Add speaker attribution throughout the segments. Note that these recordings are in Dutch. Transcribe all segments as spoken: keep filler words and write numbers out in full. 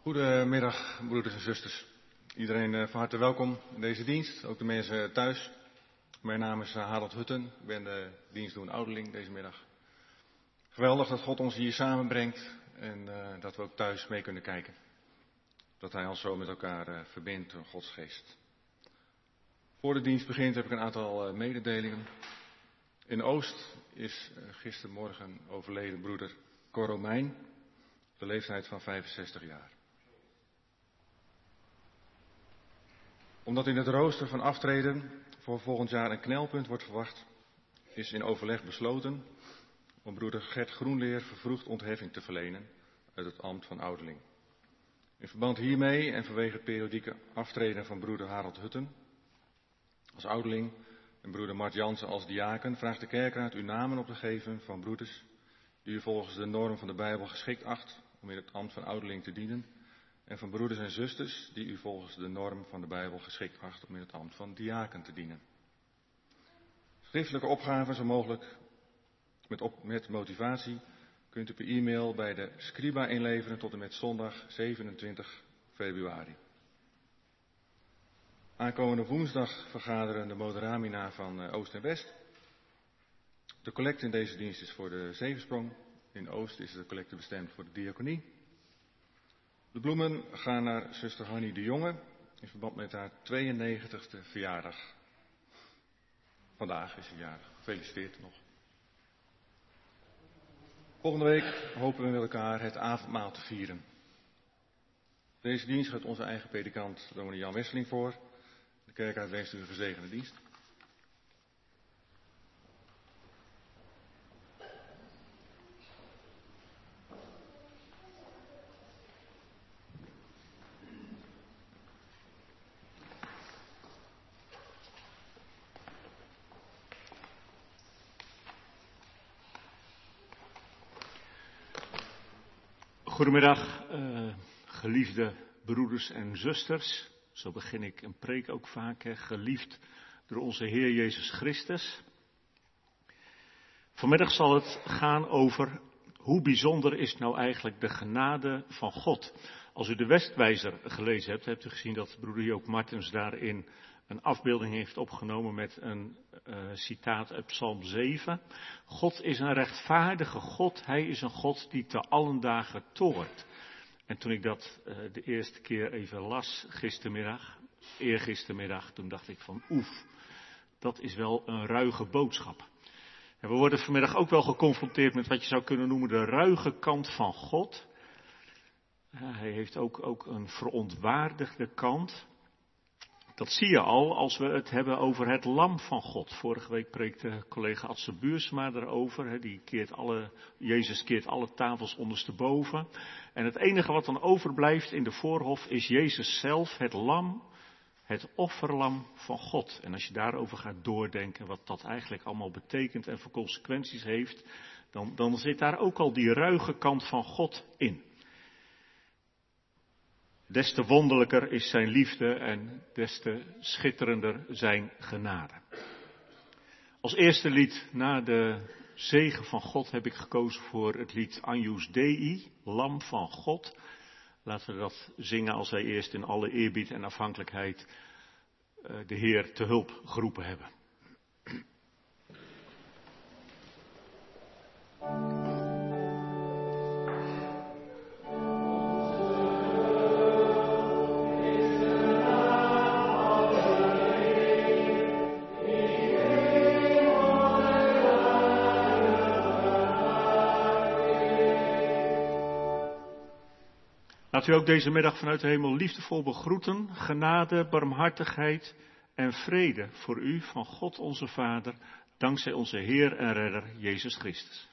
Speaker 1: Goedemiddag, broeders en zusters. Iedereen uh, van harte welkom in deze dienst, ook de mensen thuis. Mijn naam is uh, Harold Hutten, ik ben de dienstdoen ouderling deze middag. Geweldig dat God ons hier samenbrengt en uh, dat we ook thuis mee kunnen kijken. Dat Hij ons zo met elkaar uh, verbindt door Gods geest. Voor de dienst begint heb ik een aantal uh, mededelingen. In Oost is uh, gistermorgen overleden broeder Cor Romein, op de leeftijd van vijfenzestig jaar. Omdat in het rooster van aftreden voor volgend jaar een knelpunt wordt verwacht, is in overleg besloten om broeder Gert Groenleer vervroegd ontheffing te verlenen uit het ambt van ouderling. In verband hiermee en vanwege het periodieke aftreden van broeder Harold Hutten als ouderling en broeder Mart Jansen als diaken, vraagt de kerkraad u namen op te geven van broeders die u volgens de norm van de Bijbel geschikt acht om in het ambt van ouderling te dienen, en van broeders en zusters die u volgens de norm van de Bijbel geschikt acht om in het ambt van diaken te dienen. Schriftelijke opgaven zo mogelijk met, op, met motivatie kunt u per e-mail bij de Scriba inleveren tot en met zondag zevenentwintig februari. Aankomende woensdag vergaderen de Moderamina van Oost en West. De collecte in deze dienst is voor de Zevensprong. In Oost is de collecte bestemd voor de diaconie. De bloemen gaan naar zuster Hanny de Jonge in verband met haar tweeënnegentigste verjaardag. Vandaag is ze jarig. Gefeliciteerd nog. Volgende week hopen we met elkaar het avondmaal te vieren. Deze dienst gaat onze eigen predikant dominee Jan Wesseling voor. De kerkraad wenst u een gezegende dienst.
Speaker 2: Goedemiddag, uh, geliefde broeders en zusters. Zo begin ik een preek ook vaak, hè, geliefd door onze Heer Jezus Christus. Vanmiddag zal het gaan over hoe bijzonder is nou eigenlijk de genade van God. Als u de Westwijzer gelezen hebt, hebt u gezien dat broeder Joop Martens daarin een afbeelding heeft opgenomen met een uh, citaat uit Psalm zeven. God is een rechtvaardige God, Hij is een God die te allen dagen toornt. En toen ik dat uh, de eerste keer even las, gistermiddag, eergistermiddag, toen dacht ik van oef, dat is wel een ruige boodschap. En we worden vanmiddag ook wel geconfronteerd met wat je zou kunnen noemen de ruige kant van God. Uh, hij heeft ook, ook een verontwaardigde kant. Dat zie je al als we het hebben over het lam van God. Vorige week preekte collega Adse Buursma erover. Hè, die keert alle, Jezus keert alle tafels ondersteboven. En het enige wat dan overblijft in de voorhof is Jezus zelf, het lam, het offerlam van God. En als je daarover gaat doordenken wat dat eigenlijk allemaal betekent en voor consequenties heeft, dan, dan zit daar ook al die ruige kant van God in. Des te wonderlijker is zijn liefde en des te schitterender zijn genade. Als eerste lied na de zegen van God heb ik gekozen voor het lied Agnus Dei, Lam van God. Laten we dat zingen als wij eerst in alle eerbied en afhankelijkheid de Heer te hulp geroepen hebben. Laat u ook deze middag vanuit de hemel liefdevol begroeten, genade, barmhartigheid en vrede voor u van God onze Vader, dankzij onze Heer en Redder Jezus Christus.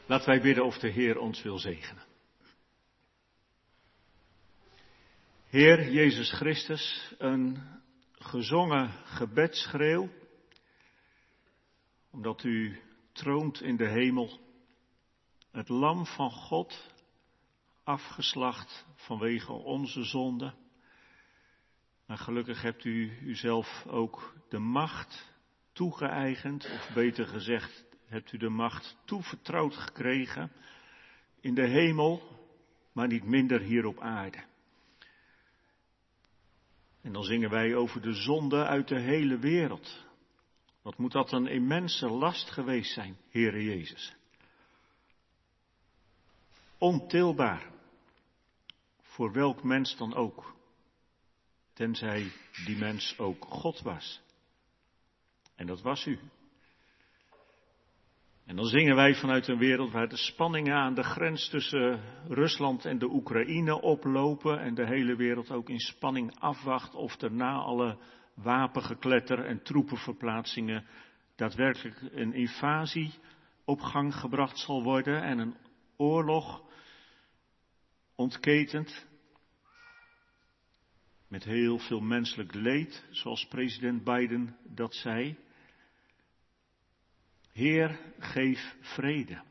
Speaker 2: Laten wij bidden of de Heer ons wil zegenen. Heer Jezus Christus, een gezongen gebedsschreeuw, omdat u troont in de hemel, het lam van God, afgeslacht vanwege onze zonde. Maar gelukkig hebt u uzelf ook de macht toegeëigend, of beter gezegd, hebt u de macht toevertrouwd gekregen in de hemel, maar niet minder hier op aarde. En dan zingen wij over de zonde uit de hele wereld. Wat moet dat een immense last geweest zijn, Heere Jezus. Ontilbaar, voor welk mens dan ook, tenzij die mens ook God was. En dat was u. En dan zingen wij vanuit een wereld waar de spanningen aan de grens tussen Rusland en de Oekraïne oplopen en de hele wereld ook in spanning afwacht of er na alle wapengekletter en troepenverplaatsingen daadwerkelijk een invasie op gang gebracht zal worden en een oorlog ontketend met heel veel menselijk leed, zoals president Biden dat zei. Heer, geef vrede.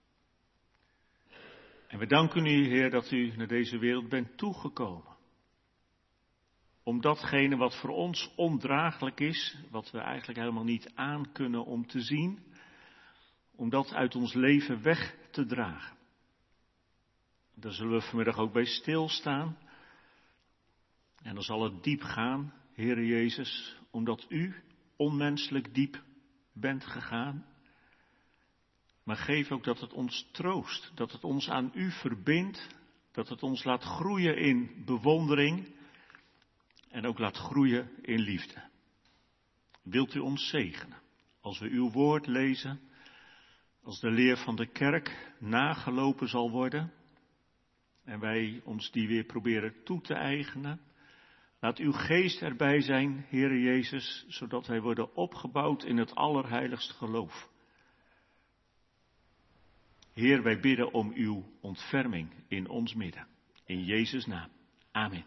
Speaker 2: En we danken u, Heer, dat u naar deze wereld bent toegekomen. Om datgene wat voor ons ondraaglijk is, wat we eigenlijk helemaal niet aan kunnen om te zien, om dat uit ons leven weg te dragen. Daar zullen we vanmiddag ook bij stilstaan. En dan zal het diep gaan, Heere Jezus, omdat u onmenselijk diep bent gegaan. Maar geef ook dat het ons troost, dat het ons aan u verbindt, dat het ons laat groeien in bewondering en ook laat groeien in liefde. Wilt u ons zegenen, als we uw woord lezen, als de leer van de kerk nagelopen zal worden en wij ons die weer proberen toe te eigenen. Laat uw geest erbij zijn, Heere Jezus, zodat wij worden opgebouwd in het allerheiligst geloof. Heer, wij bidden om uw ontferming in ons midden. In Jezus' naam. Amen.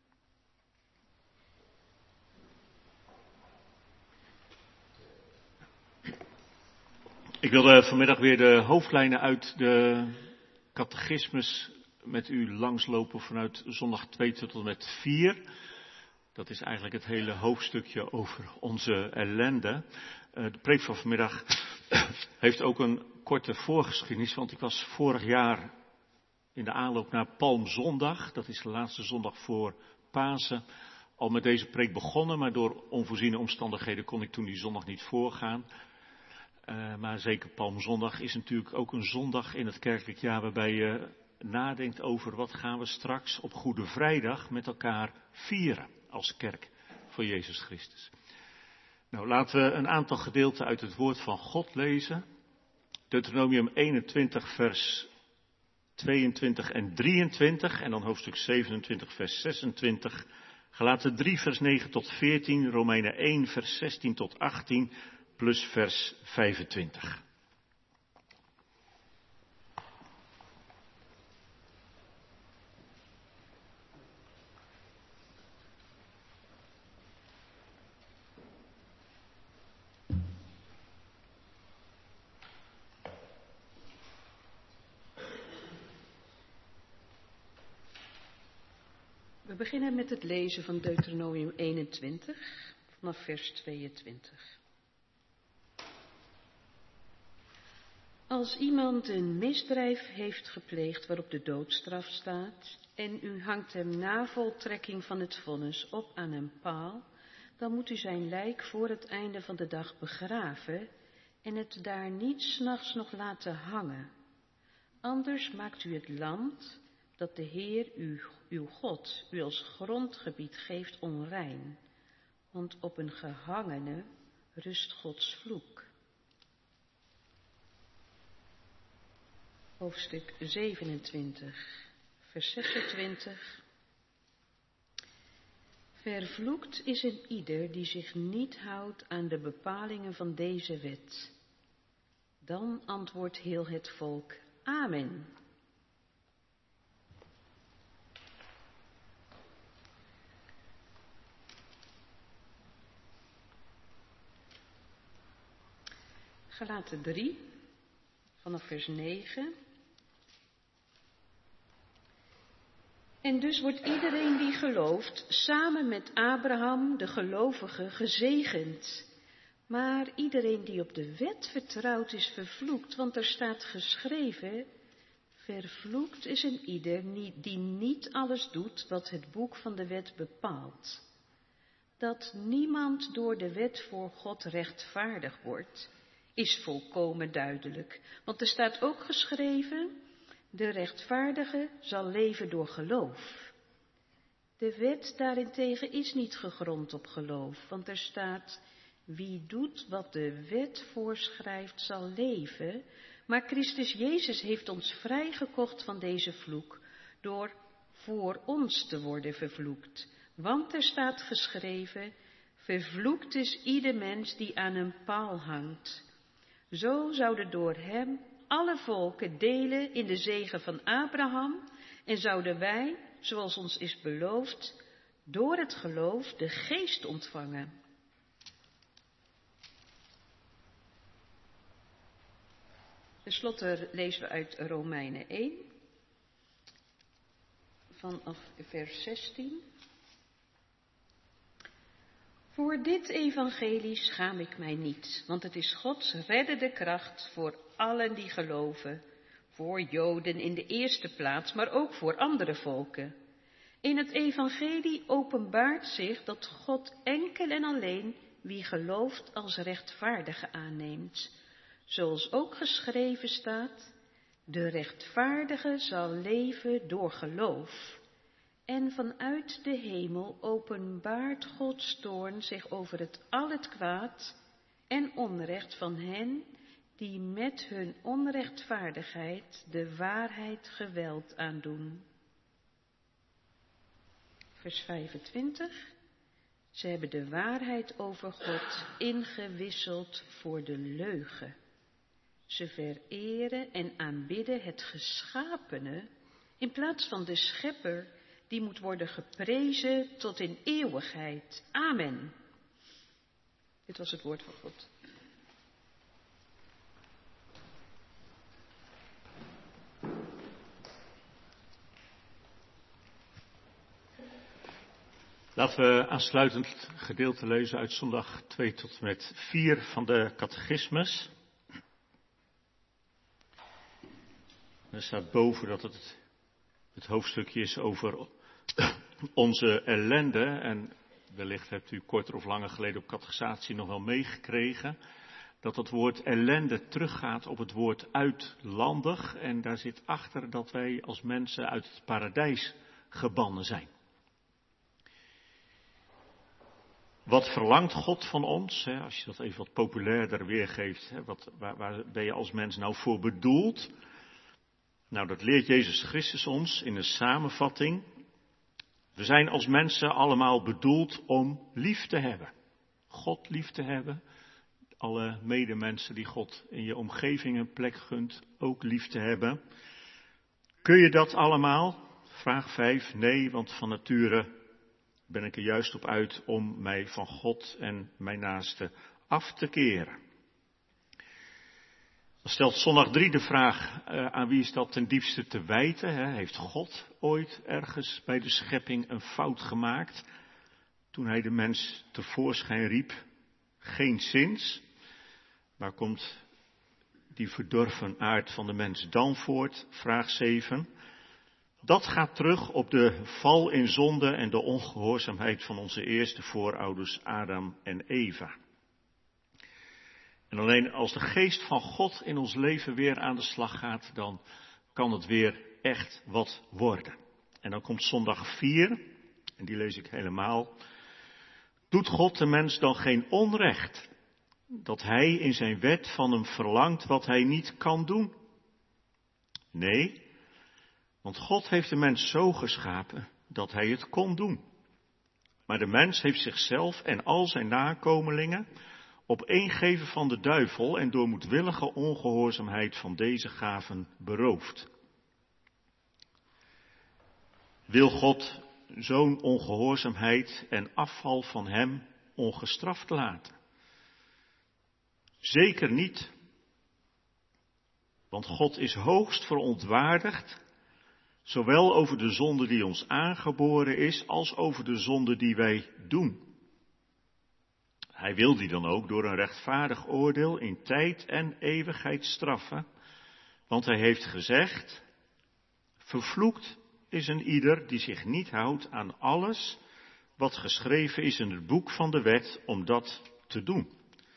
Speaker 2: Ik wilde vanmiddag weer de hoofdlijnen uit de catechismus met u langslopen vanuit zondag twee tot en met vier. Dat is eigenlijk het hele hoofdstukje over onze ellende. De preek van vanmiddag heeft ook een korte voorgeschiedenis, want ik was vorig jaar in de aanloop naar Palmzondag, dat is de laatste zondag voor Pasen, al met deze preek begonnen, maar door onvoorziene omstandigheden kon ik toen die zondag niet voorgaan. Uh, maar zeker Palmzondag is natuurlijk ook een zondag in het kerkelijk jaar waarbij je nadenkt over wat gaan we straks op Goede Vrijdag met elkaar vieren als kerk voor Jezus Christus. Nou, laten we een aantal gedeelten uit het woord van God lezen. Deuteronomium eenentwintig vers tweeëntwintig en drieëntwintig en dan hoofdstuk zevenentwintig vers zesentwintig. Galaten drie vers negen tot veertien, Romeinen één vers zestien tot achttien plus vers vijfentwintig.
Speaker 3: We beginnen met het lezen van Deuteronomium eenentwintig, vanaf vers tweeëntwintig. Als iemand een misdrijf heeft gepleegd waarop de doodstraf staat, en u hangt hem na voltrekking van het vonnis op aan een paal, dan moet u zijn lijk voor het einde van de dag begraven en het daar niet 's nachts nog laten hangen. Anders maakt u het land dat de Heer u, uw God u als grondgebied geeft onrein, want op een gehangene rust Gods vloek. Hoofdstuk zevenentwintig, vers zesentwintig. Vervloekt is een ieder die zich niet houdt aan de bepalingen van deze wet. Dan antwoordt heel het volk, amen. Galaten drie, vanaf vers negen. En dus wordt iedereen die gelooft, samen met Abraham, de gelovige, gezegend. Maar iedereen die op de wet vertrouwt is vervloekt, want er staat geschreven, vervloekt is een ieder die niet alles doet wat het boek van de wet bepaalt. Dat niemand door de wet voor God rechtvaardig wordt, is volkomen duidelijk. Want er staat ook geschreven, de rechtvaardige zal leven door geloof. De wet daarentegen is niet gegrond op geloof, want er staat, wie doet wat de wet voorschrijft zal leven, maar Christus Jezus heeft ons vrijgekocht van deze vloek, door voor ons te worden vervloekt. Want er staat geschreven, vervloekt is ieder mens die aan een paal hangt. Zo zouden door hem alle volken delen in de zegen van Abraham en zouden wij, zoals ons is beloofd, door het geloof de geest ontvangen. Ten slotte lezen we uit Romeinen één, vanaf vers zestien. Voor dit evangelie schaam ik mij niet, want het is Gods reddende kracht voor allen die geloven, voor Joden in de eerste plaats, maar ook voor andere volken. In het evangelie openbaart zich dat God enkel en alleen wie gelooft als rechtvaardige aanneemt. Zoals ook geschreven staat, de rechtvaardige zal leven door geloof. En vanuit de hemel openbaart Gods toorn zich over het al het kwaad en onrecht van hen die met hun onrechtvaardigheid de waarheid geweld aandoen. Vers vijfentwintig. Ze hebben de waarheid over God ingewisseld voor de leugen. Ze vereren en aanbidden het geschapene in plaats van de schepper die moet worden geprezen tot in eeuwigheid. Amen. Dit was het woord van God.
Speaker 2: Laten we aansluitend gedeelte lezen uit zondag twee tot en met vier van de catechismus. Er staat boven dat het het hoofdstukje is over onze ellende. En wellicht hebt u korter of langer geleden op catechisatie nog wel meegekregen dat het woord ellende teruggaat op het woord uitlandig. En daar zit achter dat wij als mensen uit het paradijs gebannen zijn. Wat verlangt God van ons? Hè, als je dat even wat populairder weergeeft. Hè, wat, waar, waar ben je als mens nou voor bedoeld? Nou, dat leert Jezus Christus ons in een samenvatting. We zijn als mensen allemaal bedoeld om lief te hebben. God lief te hebben. Alle medemensen die God in je omgeving een plek gunt, ook lief te hebben. Kun je dat allemaal? Vraag vijf. Nee, want van nature ben ik er juist op uit om mij van God en mijn naaste af te keren. Dan stelt zondag drie de vraag, uh, aan wie is dat ten diepste te wijten? Hè? Heeft God ooit ergens bij de schepping een fout gemaakt? Toen hij de mens tevoorschijn riep, geen zins. Waar komt die verdorven aard van de mens dan voort? Vraag zeven. Dat gaat terug op de val in zonde en de ongehoorzaamheid van onze eerste voorouders Adam en Eva. En alleen als de geest van God in ons leven weer aan de slag gaat, dan kan het weer echt wat worden. En dan komt zondag vier, en die lees ik helemaal. Doet God de mens dan geen onrecht, dat hij in zijn wet van hem verlangt wat hij niet kan doen? Nee, want God heeft de mens zo geschapen dat hij het kon doen. Maar de mens heeft zichzelf en al zijn nakomelingen opeengeven van de duivel en door moedwillige ongehoorzaamheid van deze gaven beroofd. Wil God zo'n ongehoorzaamheid en afval van hem ongestraft laten? Zeker niet. Want God is hoogst verontwaardigd, zowel over de zonde die ons aangeboren is, als over de zonde die wij doen. Hij wil die dan ook door een rechtvaardig oordeel in tijd en eeuwigheid straffen, want hij heeft gezegd, vervloekt is een ieder die zich niet houdt aan alles wat geschreven is in het boek van de wet om dat te doen.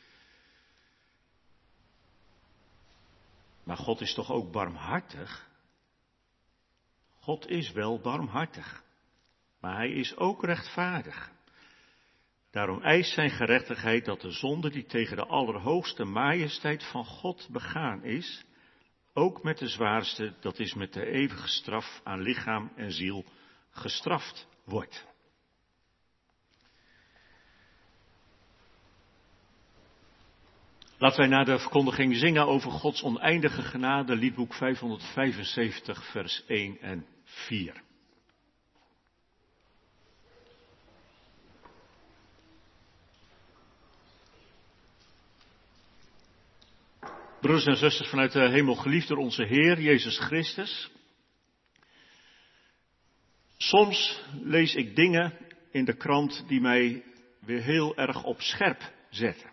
Speaker 2: Maar God is toch ook barmhartig? God is wel barmhartig, maar hij is ook rechtvaardig. Daarom eist zijn gerechtigheid dat de zonde die tegen de allerhoogste majesteit van God begaan is, ook met de zwaarste, dat is met de eeuwige straf aan lichaam en ziel, gestraft wordt. Laten wij naar de verkondiging zingen over Gods oneindige genade, liedboek vijfhonderdvijfenzeventig, vers één en vier. Broeders en zusters vanuit de hemel, geliefd door onze Heer Jezus Christus. Soms lees ik dingen in de krant die mij weer heel erg op scherp zetten.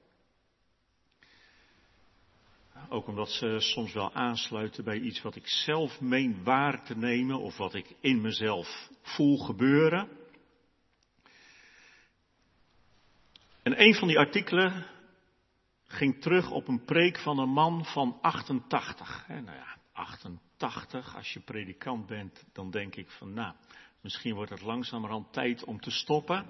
Speaker 2: Ook omdat ze soms wel aansluiten bij iets wat ik zelf meen waar te nemen of wat ik in mezelf voel gebeuren. En een van die artikelen ging terug op een preek van een man van achtentachtig. En nou ja, achtentachtig, als je predikant bent, dan denk ik van nou, misschien wordt het langzamerhand tijd om te stoppen.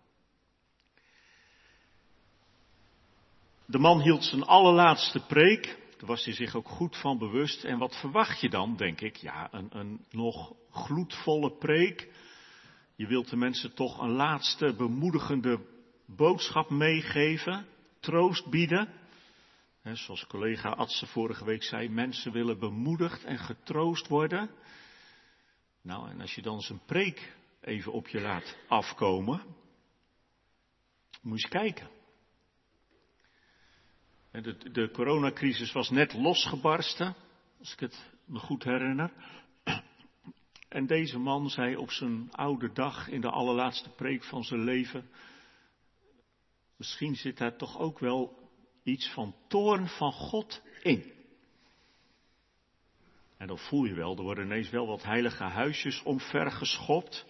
Speaker 2: De man hield zijn allerlaatste preek. Daar was hij zich ook goed van bewust. En wat verwacht je dan, denk ik? Ja, een, een nog gloedvolle preek. Je wilt de mensen toch een laatste bemoedigende boodschap meegeven. Troost bieden. He, zoals collega Adse vorige week zei, mensen willen bemoedigd en getroost worden. Nou, en als je dan zijn preek even op je laat afkomen, moet je eens kijken. De, de coronacrisis was net losgebarsten, als ik het me goed herinner. En deze man zei op zijn oude dag, in de allerlaatste preek van zijn leven, misschien zit daar toch ook wel iets van toorn van God in. En dan voel je wel, er worden ineens wel wat heilige huisjes omvergeschopt.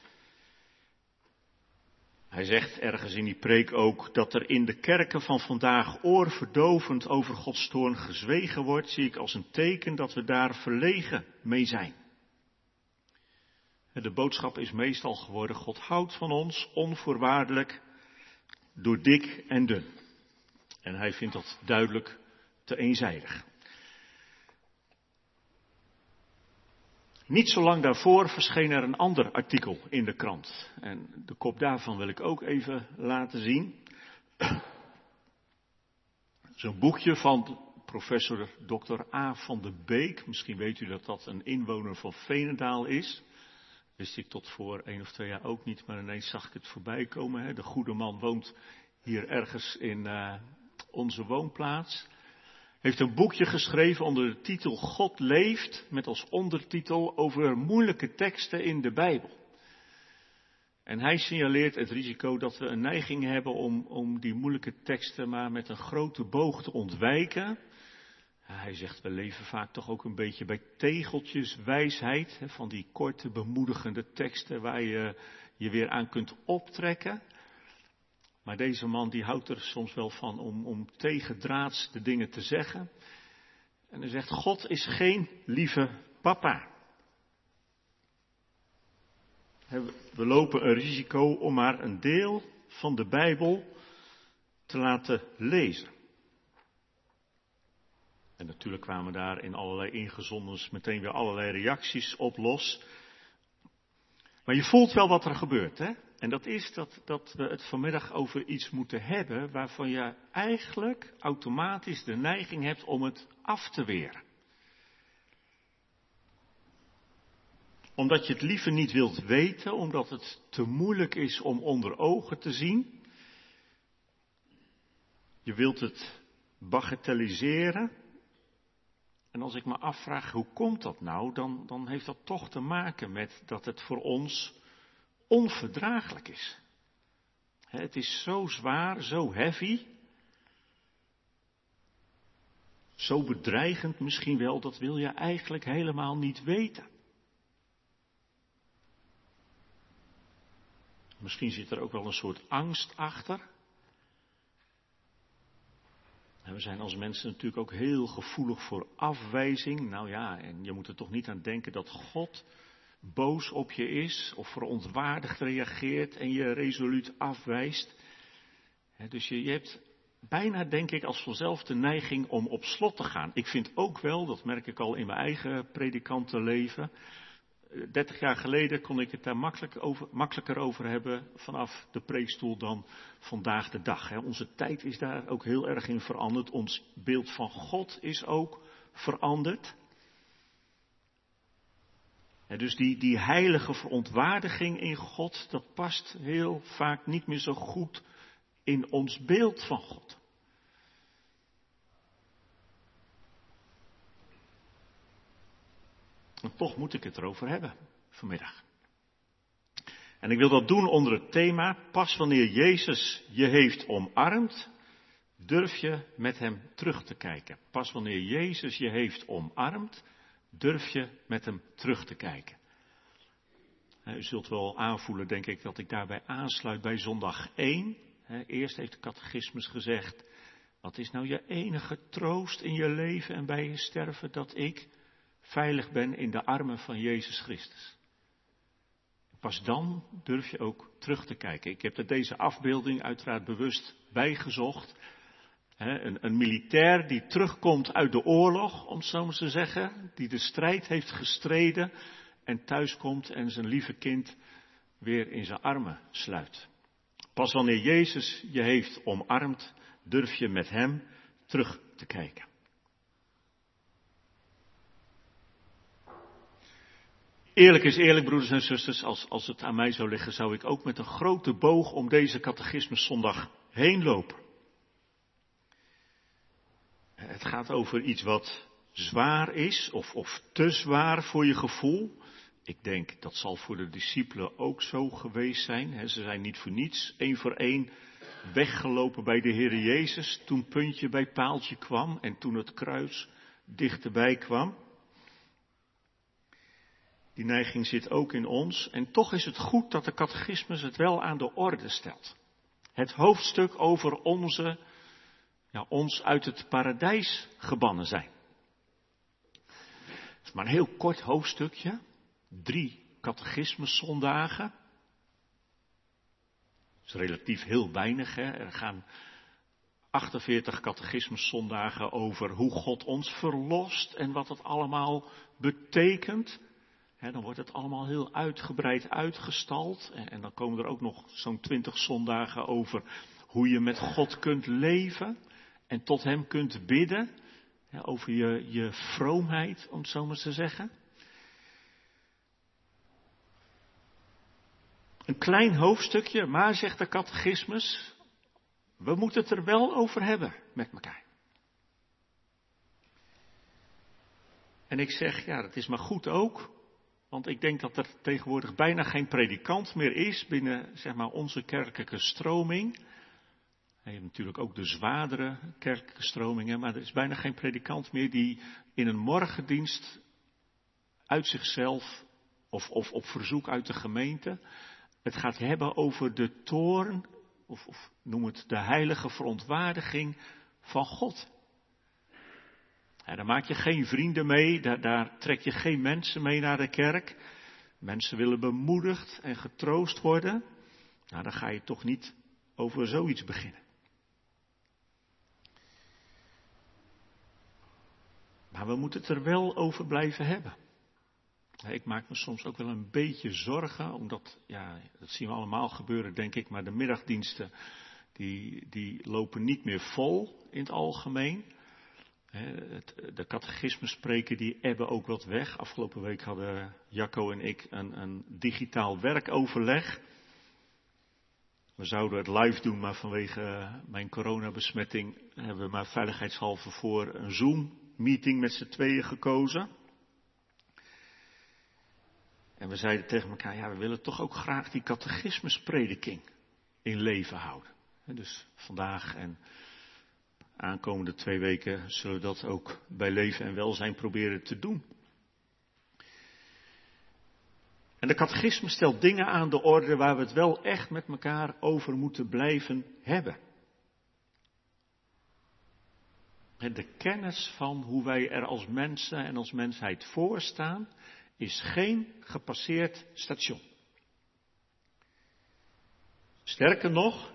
Speaker 2: Hij zegt ergens in die preek ook dat er in de kerken van vandaag oorverdovend over Gods toorn gezwegen wordt, zie ik als een teken dat we daar verlegen mee zijn. De boodschap is meestal geworden, God houdt van ons onvoorwaardelijk door dik en dun. En hij vindt dat duidelijk te eenzijdig. Niet zo lang daarvoor verscheen er een ander artikel in de krant. En de kop daarvan wil ik ook even laten zien. Zo'n boekje van professor dokter A. van de Beek. Misschien weet u dat dat een inwoner van Veenendaal is. Wist ik tot voor één of twee jaar ook niet, maar ineens zag ik het voorbij komen. Hè. De goede man woont hier ergens in uh, onze woonplaats. Heeft een boekje geschreven onder de titel God leeft, met als ondertitel over moeilijke teksten in de Bijbel. En hij signaleert het risico dat we een neiging hebben om, om die moeilijke teksten maar met een grote boog te ontwijken. Hij zegt, we leven vaak toch ook een beetje bij tegeltjeswijsheid, hè, van die korte bemoedigende teksten waar je je weer aan kunt optrekken. Maar deze man die houdt er soms wel van om, om tegendraads de dingen te zeggen. En hij zegt, God is geen lieve papa. We lopen een risico om maar een deel van de Bijbel te laten lezen. En natuurlijk kwamen daar in allerlei ingezondens meteen weer allerlei reacties op los. Maar je voelt wel wat er gebeurt, hè? En dat is dat, dat we het vanmiddag over iets moeten hebben waarvan je eigenlijk automatisch de neiging hebt om het af te weren. Omdat je het liever niet wilt weten, omdat het te moeilijk is om onder ogen te zien. Je wilt het bagatelliseren. En als ik me afvraag, hoe komt dat nou, dan, dan heeft dat toch te maken met dat het voor ons onverdraaglijk is. Het is zo zwaar, zo heavy, zo bedreigend misschien wel, dat wil je eigenlijk helemaal niet weten. Misschien zit er ook wel een soort angst achter. En we zijn als mensen natuurlijk ook heel gevoelig voor afwijzing. Nou ja, en je moet er toch niet aan denken dat God boos op je is of verontwaardigd reageert en je resoluut afwijst. Dus je, je hebt bijna, denk ik, als vanzelf de neiging om op slot te gaan. Ik vind ook wel, dat merk ik al in mijn eigen predikantenleven, dertig jaar geleden kon ik het daar makkelijk over, makkelijker over hebben vanaf de preekstoel dan vandaag de dag. Onze tijd is daar ook heel erg in veranderd. Ons beeld van God is ook veranderd. Dus die, die heilige verontwaardiging in God, dat past heel vaak niet meer zo goed in ons beeld van God. En toch moet ik het erover hebben vanmiddag. En ik wil dat doen onder het thema, pas wanneer Jezus je heeft omarmd, durf je met hem terug te kijken. Pas wanneer Jezus je heeft omarmd, durf je met hem terug te kijken. U zult wel aanvoelen, denk ik, dat ik daarbij aansluit bij zondag één. Eerst heeft de catechismus gezegd, wat is nou je enige troost in je leven en bij je sterven, dat ik veilig ben in de armen van Jezus Christus. Pas dan durf je ook terug te kijken. Ik heb er deze afbeelding uiteraard bewust bijgezocht. Een, een militair die terugkomt uit de oorlog, om het zo maar te zeggen, die de strijd heeft gestreden en thuiskomt en zijn lieve kind weer in zijn armen sluit. Pas wanneer Jezus je heeft omarmd, durf je met hem terug te kijken. Eerlijk is eerlijk, broeders en zusters, als, als het aan mij zou liggen, zou ik ook met een grote boog om deze catechismuszondag heen lopen. Het gaat over iets wat zwaar is, of, of te zwaar voor je gevoel. Ik denk, dat zal voor de discipelen ook zo geweest zijn. He, ze zijn niet voor niets, één voor één, weggelopen bij de Heere Jezus, toen puntje bij paaltje kwam en toen het kruis dichterbij kwam. Die neiging zit ook in ons. En toch is het goed dat de catechismus het wel aan de orde stelt. Het hoofdstuk over onze, ja, ons uit het paradijs gebannen zijn. Het is maar een heel kort hoofdstukje. Drie catechismuszondagen. Dat is relatief heel weinig. Hè? Er gaan achtenveertig catechismuszondagen over hoe God ons verlost en wat dat allemaal betekent. He, dan wordt het allemaal heel uitgebreid uitgestald. En, en dan komen er ook nog zo'n twintig zondagen over hoe je met God kunt leven. En tot hem kunt bidden. He, over je, je vroomheid, om het zo maar te zeggen. Een klein hoofdstukje, maar zegt de catechismus, we moeten het er wel over hebben met elkaar. En ik zeg, ja, dat is maar goed ook. Want ik denk dat er tegenwoordig bijna geen predikant meer is binnen, zeg maar, onze kerkelijke stroming. Je hebt natuurlijk ook de zwaardere kerkelijke stromingen, maar er is bijna geen predikant meer die in een morgendienst uit zichzelf of, of op verzoek uit de gemeente het gaat hebben over de toorn, of, of noem het de heilige verontwaardiging van God. Ja, daar maak je geen vrienden mee, daar, daar trek je geen mensen mee naar de kerk. Mensen willen bemoedigd en getroost worden. Nou, dan ga je toch niet over zoiets beginnen. Maar we moeten het er wel over blijven hebben. Ik maak me soms ook wel een beetje zorgen, omdat, ja, dat zien we allemaal gebeuren, denk ik, maar de middagdiensten, die, die lopen niet meer vol in het algemeen. De catechismespreken die ebben ook wat weg. Afgelopen week hadden Jacco en ik een, een digitaal werkoverleg. We zouden het live doen, maar vanwege mijn coronabesmetting hebben we maar veiligheidshalve voor een Zoom-meeting met z'n tweeën gekozen. En we zeiden tegen elkaar, ja, we willen toch ook graag die catechismusprediking in leven houden. Dus vandaag en aankomende twee weken zullen we dat ook bij leven en welzijn proberen te doen. En de catechismus stelt dingen aan de orde waar we het wel echt met elkaar over moeten blijven hebben. De kennis van hoe wij er als mensen en als mensheid voor staan, is geen gepasseerd station. Sterker nog,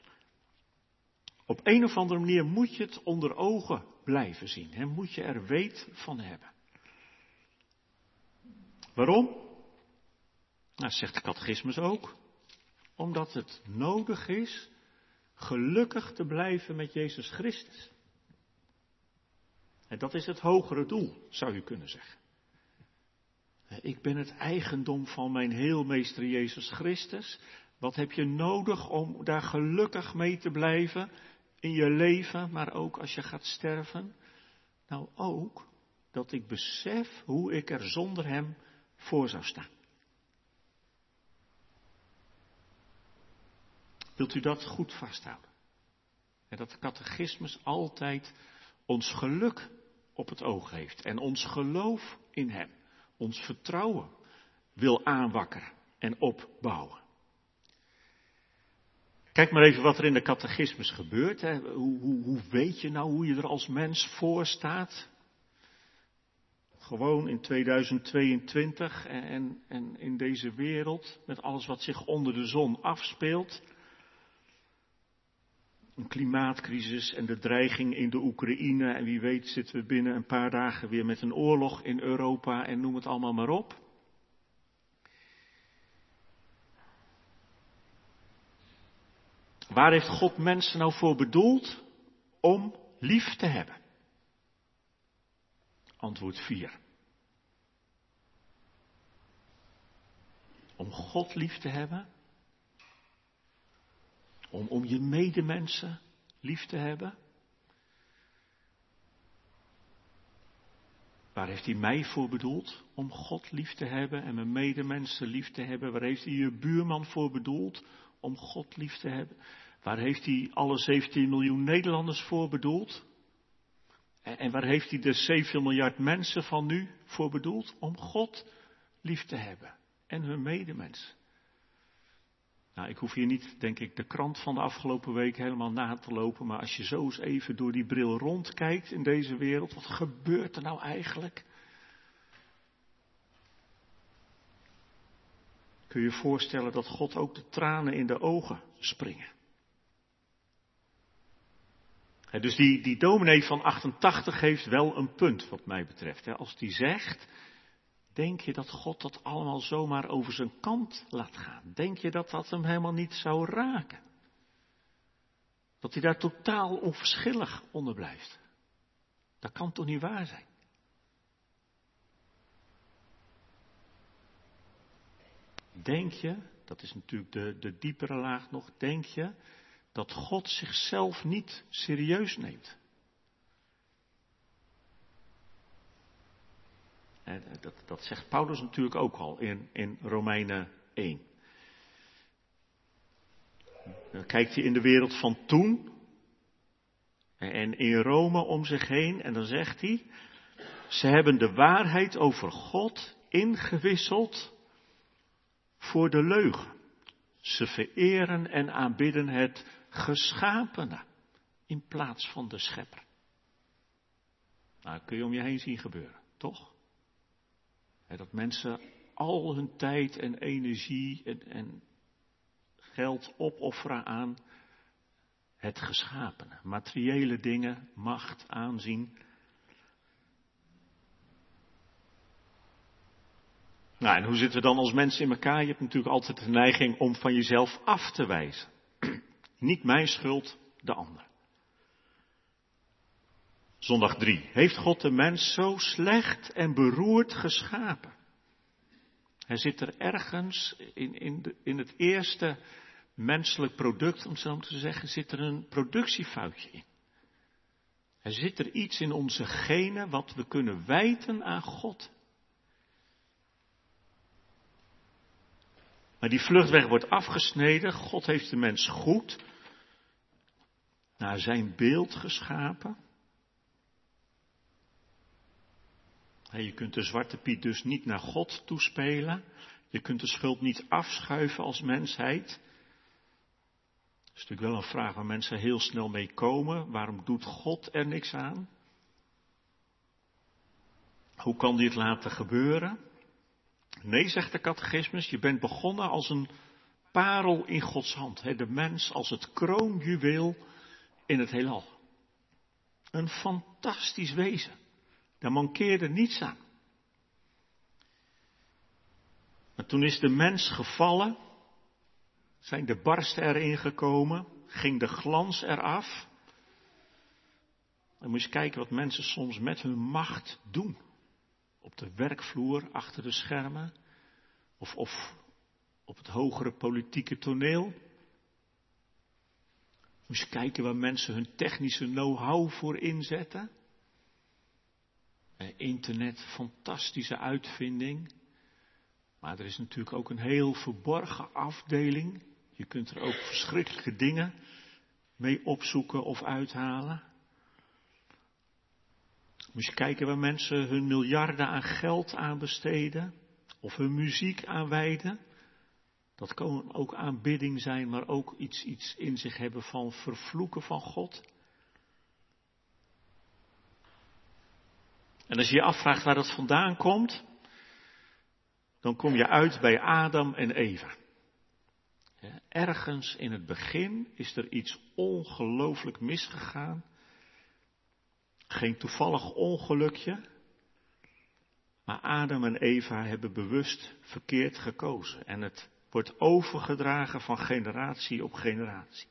Speaker 2: op een of andere manier moet je het onder ogen blijven zien. Hè? Moet je er weet van hebben. Waarom? Nou, zegt de catechismus ook. Omdat het nodig is gelukkig te blijven met Jezus Christus. En dat is het hogere doel, zou je kunnen zeggen. Ik ben het eigendom van mijn heelmeester Jezus Christus. Wat heb je nodig om daar gelukkig mee te blijven in je leven, maar ook als je gaat sterven? Nou ook dat ik besef hoe ik er zonder hem voor zou staan. Wilt u dat goed vasthouden? En dat de catechismus altijd ons geluk op het oog heeft en ons geloof in hem, ons vertrouwen wil aanwakkeren en opbouwen. Kijk maar even wat er in de catechismus gebeurt. Hè. Hoe, hoe, hoe weet je nou hoe je er als mens voor staat? Gewoon in tweeduizend tweeëntwintig en, en in deze wereld, met alles wat zich onder de zon afspeelt. Een klimaatcrisis en de dreiging in de Oekraïne. En wie weet zitten we binnen een paar dagen weer met een oorlog in Europa en noem het allemaal maar op. Waar heeft God mensen nou voor bedoeld? Om lief te hebben. Antwoord vier. Om God lief te hebben. Om, om je medemensen lief te hebben. Waar heeft hij mij voor bedoeld? Om God lief te hebben en mijn medemensen lief te hebben. Waar heeft hij je buurman voor bedoeld? Om God lief te hebben. Waar heeft hij alle zeventien miljoen Nederlanders voor bedoeld? En, en waar heeft hij de zeven miljard mensen van nu voor bedoeld? Om God lief te hebben en hun medemens. Nou, ik hoef hier niet, denk ik, de krant van de afgelopen week helemaal na te lopen. Maar als je zo eens even door die bril rondkijkt in deze wereld. Wat gebeurt er nou eigenlijk? Kun je je voorstellen dat God ook de tranen in de ogen springen? En dus die, die dominee van achtentachtig heeft wel een punt wat mij betreft. Hè. Als die zegt, denk je dat God dat allemaal zomaar over zijn kant laat gaan? Denk je dat dat hem helemaal niet zou raken? Dat hij daar totaal onverschillig onder blijft? Dat kan toch niet waar zijn? Denk je, dat is natuurlijk de, de diepere laag nog, denk je dat God zichzelf niet serieus neemt? En dat, dat zegt Paulus natuurlijk ook al in, in Romeinen één. Dan kijkt hij in de wereld van toen en in Rome om zich heen en dan zegt hij, ze hebben de waarheid over God ingewisseld voor de leugen. Ze vereren en aanbidden het geschapene in plaats van de schepper. Nou, kun je om je heen zien gebeuren, toch? He, dat mensen al hun tijd en energie en, en geld opofferen aan het geschapene. Materiële dingen, macht, aanzien. Nou, en hoe zitten we dan als mensen in elkaar? Je hebt natuurlijk altijd de neiging om van jezelf af te wijzen. Niet mijn schuld, de ander. Zondag drie. Heeft God de mens zo slecht en beroerd geschapen? Hij zit er ergens in, in, de, in het eerste menselijk product, om het zo te zeggen, zit er een productiefoutje in. Er zit er iets in onze genen wat we kunnen wijten aan God. Maar die vluchtweg wordt afgesneden. God heeft de mens goed naar zijn beeld geschapen. Je kunt de Zwarte Piet dus niet naar God toespelen. Je kunt de schuld niet afschuiven als mensheid. Dat is natuurlijk wel een vraag waar mensen heel snel mee komen. Waarom doet God er niks aan? Hoe kan dit laten gebeuren? Nee, zegt de catechismus, je bent begonnen als een parel in Gods hand. De mens als het kroonjuweel in het heelal. Een fantastisch wezen. Daar mankeerde niets aan. Maar toen is de mens gevallen, zijn de barsten erin gekomen, ging de glans eraf. En moet je eens kijken wat mensen soms met hun macht doen. Op de werkvloer, achter de schermen, of, of op het hogere politieke toneel. Moet je eens kijken waar mensen hun technische know-how voor inzetten. Internet, fantastische uitvinding. Maar er is natuurlijk ook een heel verborgen afdeling. Je kunt er ook verschrikkelijke dingen mee opzoeken of uithalen. Moet je kijken waar mensen hun miljarden aan geld aan besteden. Of hun muziek aan wijden. Dat kan ook aanbidding zijn, maar ook iets, iets in zich hebben van vervloeken van God. En als je je afvraagt waar dat vandaan komt, dan kom je uit bij Adam en Eva. Ergens in het begin is er iets ongelooflijk misgegaan. Geen toevallig ongelukje. Maar Adam en Eva hebben bewust verkeerd gekozen. En het wordt overgedragen van generatie op generatie.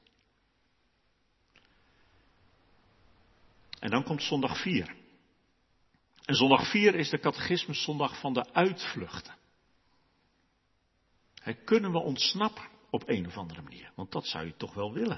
Speaker 2: En dan komt zondag vier. En zondag vier is de catechismuszondag van de uitvluchten. He, kunnen we ontsnappen op een of andere manier? Want dat zou je toch wel willen.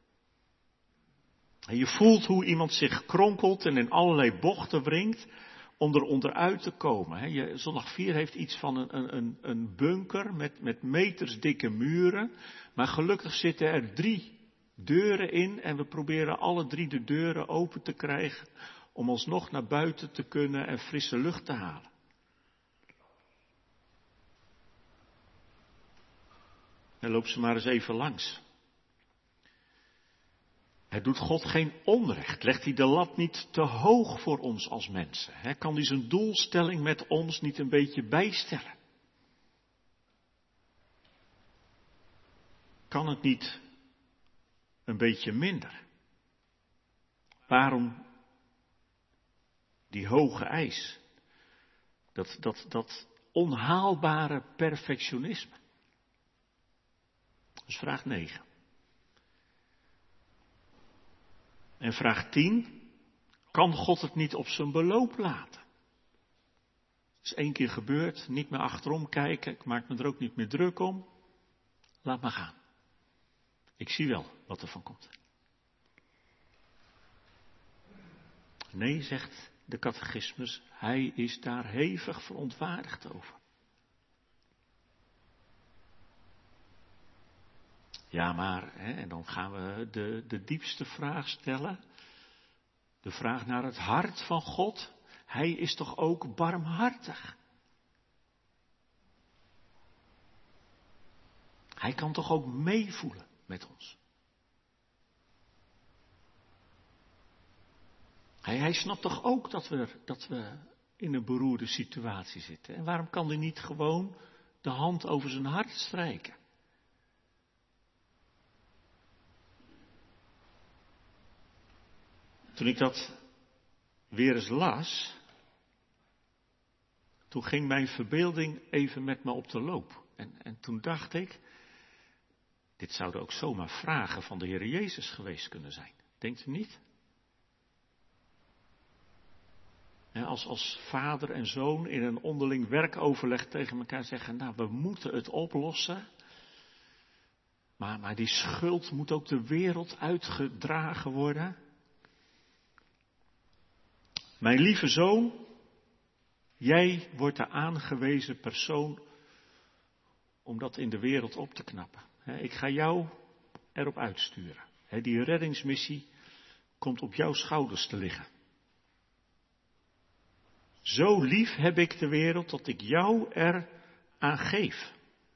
Speaker 2: En je voelt hoe iemand zich kronkelt en in allerlei bochten wringt om er onderuit te komen. He, je, zondag vier heeft iets van een, een, een bunker met, met meters dikke muren. Maar gelukkig zitten er drie deuren in en we proberen alle drie de deuren open te krijgen om alsnog naar buiten te kunnen en frisse lucht te halen. En loop ze maar eens even langs. Het doet God geen onrecht. Legt hij de lat niet te hoog voor ons als mensen? He, kan hij zijn doelstelling met ons niet een beetje bijstellen? Kan het niet een beetje minder? Waarom die hoge eis? Dat, dat, dat onhaalbare perfectionisme. Dat is vraag negen. En vraag tien. Kan God het niet op zijn beloop laten? Het is één keer gebeurd, niet meer achterom kijken, ik maak me er ook niet meer druk om. Laat maar gaan. Ik zie wel wat er van komt. Nee, zegt de catechismus, hij is daar hevig verontwaardigd over. Ja, maar, hè, en dan gaan we de, de diepste vraag stellen. De vraag naar het hart van God. Hij is toch ook barmhartig? Hij kan toch ook meevoelen met ons? Hij, hij snapt toch ook dat we, dat we in een beroerde situatie zitten. En waarom kan hij niet gewoon de hand over zijn hart strijken? Toen ik dat weer eens las, toen ging mijn verbeelding even met me op de loop. En, en toen dacht ik, dit zouden ook zomaar vragen van de Heer Jezus geweest kunnen zijn. Denkt u niet? Ja, als, als vader en zoon in een onderling werkoverleg tegen elkaar zeggen, nou, we moeten het oplossen. Maar, maar die schuld moet ook de wereld uitgedragen worden. Mijn lieve zoon, jij wordt de aangewezen persoon om dat in de wereld op te knappen. Ik ga jou erop uitsturen. Die reddingsmissie komt op jouw schouders te liggen. Zo lief heb ik de wereld dat ik jou er aan geef.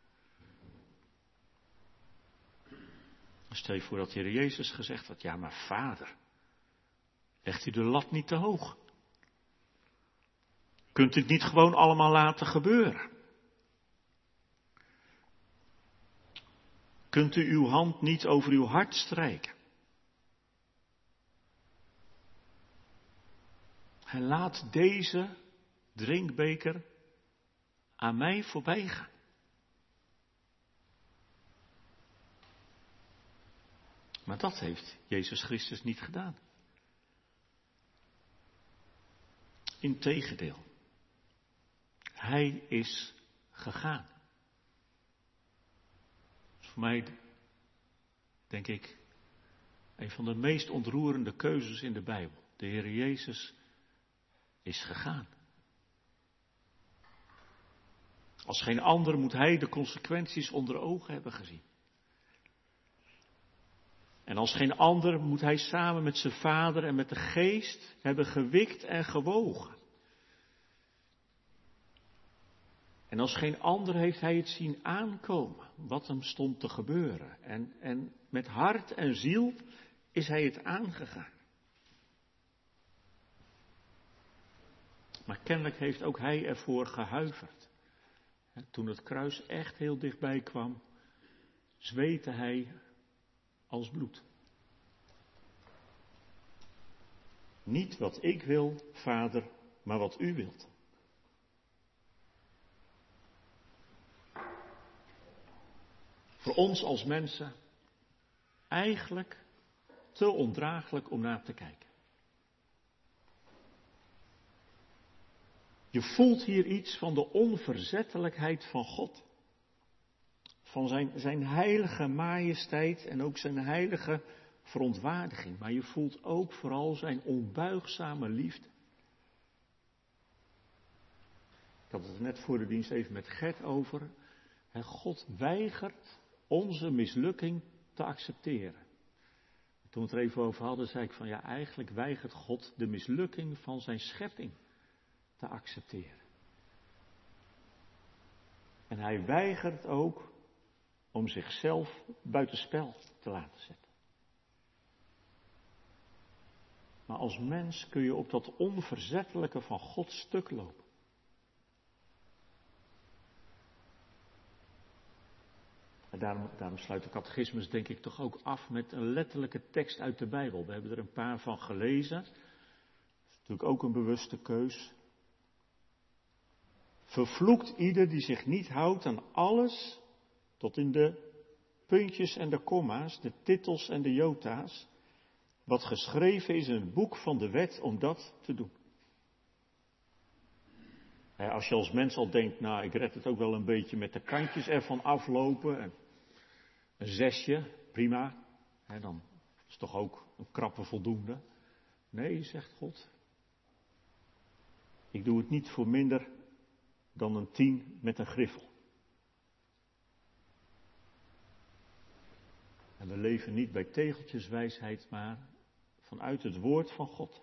Speaker 2: Stel je voor dat de Heer Jezus gezegd had, ja maar vader, legt u de lat niet te hoog? Kunt u het niet gewoon allemaal laten gebeuren? Kunt u uw hand niet over uw hart strijken? En laat deze drinkbeker aan mij voorbij gaan. Maar dat heeft Jezus Christus niet gedaan. Integendeel. Hij is gegaan. Dat is voor mij, denk ik, een van de meest ontroerende keuzes in de Bijbel. De Heer Jezus is gegaan. Als geen ander moet hij de consequenties onder ogen hebben gezien. En als geen ander moet hij samen met zijn vader en met de geest hebben gewikt en gewogen. En als geen ander heeft hij het zien aankomen, wat hem stond te gebeuren. En, en met hart en ziel is hij het aangegaan. Maar kennelijk heeft ook hij ervoor gehuiverd. Toen het kruis echt heel dichtbij kwam, zweette hij als bloed. Niet wat ik wil, vader, maar wat u wilt. Voor ons als mensen eigenlijk te ondraaglijk om naar te kijken. Je voelt hier iets van de onverzettelijkheid van God. Van zijn, zijn heilige majesteit en ook zijn heilige verontwaardiging. Maar je voelt ook vooral zijn onbuigzame liefde. Ik had het er net voor de dienst even met Gert over. En God weigert onze mislukking te accepteren. Toen we het er even over hadden, zei ik van ja, eigenlijk weigert God de mislukking van zijn schepping te accepteren. En hij weigert ook om zichzelf buitenspel te laten zetten. Maar als mens kun je op dat onverzettelijke van God stuk lopen. En daarom, daarom sluit de catechismus denk ik toch ook af met een letterlijke tekst uit de Bijbel. We hebben er een paar van gelezen. Dat is natuurlijk ook een bewuste keus. Vervloekt ieder die zich niet houdt aan alles, tot in de puntjes en de komma's, de titels en de jota's, wat geschreven is in het boek van de wet om dat te doen. Als je als mens al denkt, nou ik red het ook wel een beetje met de kantjes ervan aflopen, en een zesje, prima, dan is het toch ook een krappe voldoende. Nee, zegt God, ik doe het niet voor minder dan een tien met een griffel. En we leven niet bij tegeltjeswijsheid, maar vanuit het woord van God.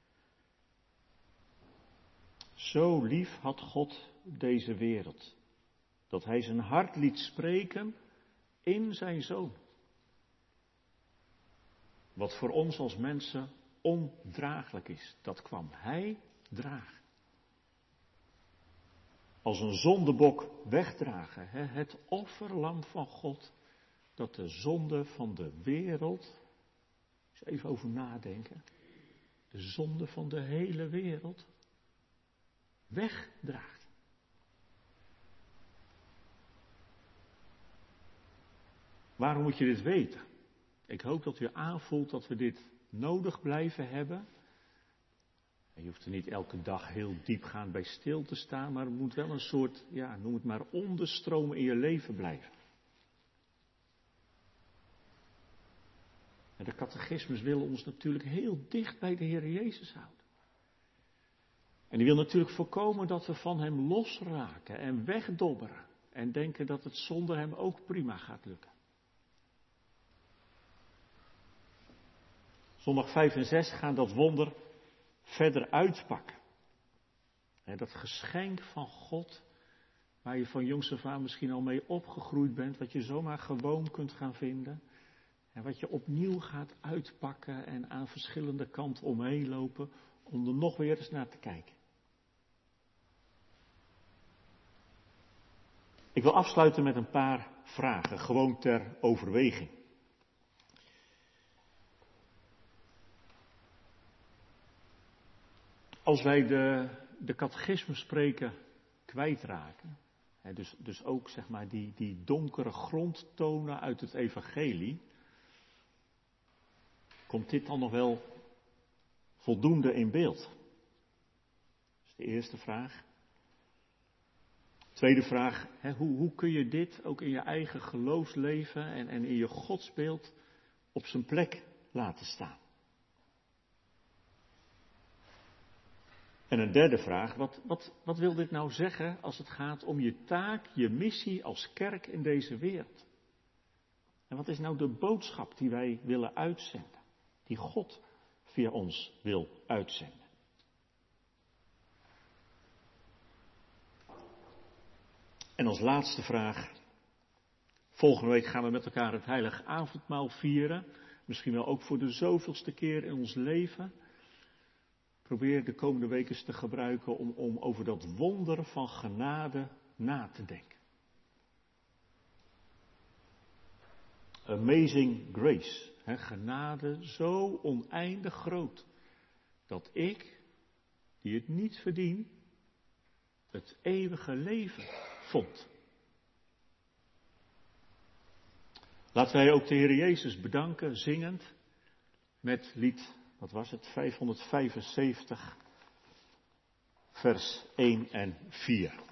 Speaker 2: Zo lief had God deze wereld, dat hij zijn hart liet spreken in zijn Zoon. Wat voor ons als mensen ondraaglijk is, dat kwam hij dragen. Als een zondebok wegdragen, het offerlam van God, dat de zonde van de wereld, eens even over nadenken, de zonde van de hele wereld wegdraagt. Waarom moet je dit weten? Ik hoop dat u aanvoelt dat we dit nodig blijven hebben. Je hoeft er niet elke dag heel diepgaand bij stil te staan, maar het moet wel een soort, ja, noem het maar, onderstroom in je leven blijven. En de catechismus wil ons natuurlijk heel dicht bij de Heer Jezus houden. En die wil natuurlijk voorkomen dat we van hem losraken en wegdobberen. En denken dat het zonder hem ook prima gaat lukken. Zondag vijf en zes gaan dat wonder verder uitpakken. He, dat geschenk van God, waar je van jongs af aan misschien al mee opgegroeid bent, wat je zomaar gewoon kunt gaan vinden. En wat je opnieuw gaat uitpakken en aan verschillende kanten omheen lopen, om er nog weer eens naar te kijken. Ik wil afsluiten met een paar vragen, gewoon ter overweging. Als wij de, de catechismus spreken kwijtraken, hè, dus, dus ook zeg maar die, die donkere grondtonen uit het evangelie, komt dit dan nog wel voldoende in beeld? Dat is de eerste vraag. Tweede vraag, hè, hoe, hoe kun je dit ook in je eigen geloofsleven en, en in je godsbeeld op zijn plek laten staan? En een derde vraag, wat, wat, wat wil dit nou zeggen als het gaat om je taak, je missie als kerk in deze wereld? En wat is nou de boodschap die wij willen uitzenden, die God via ons wil uitzenden? En als laatste vraag, volgende week gaan we met elkaar het heilige avondmaal vieren, misschien wel ook voor de zoveelste keer in ons leven. Probeer de komende weken eens te gebruiken om, om over dat wonder van genade na te denken. Amazing grace. He, genade zo oneindig groot. Dat ik, die het niet verdien, het eeuwige leven vond. Laten wij ook de Heer Jezus bedanken, zingend, met lied, wat was het, vijfhonderdvijfenzeventig, vers één en vier.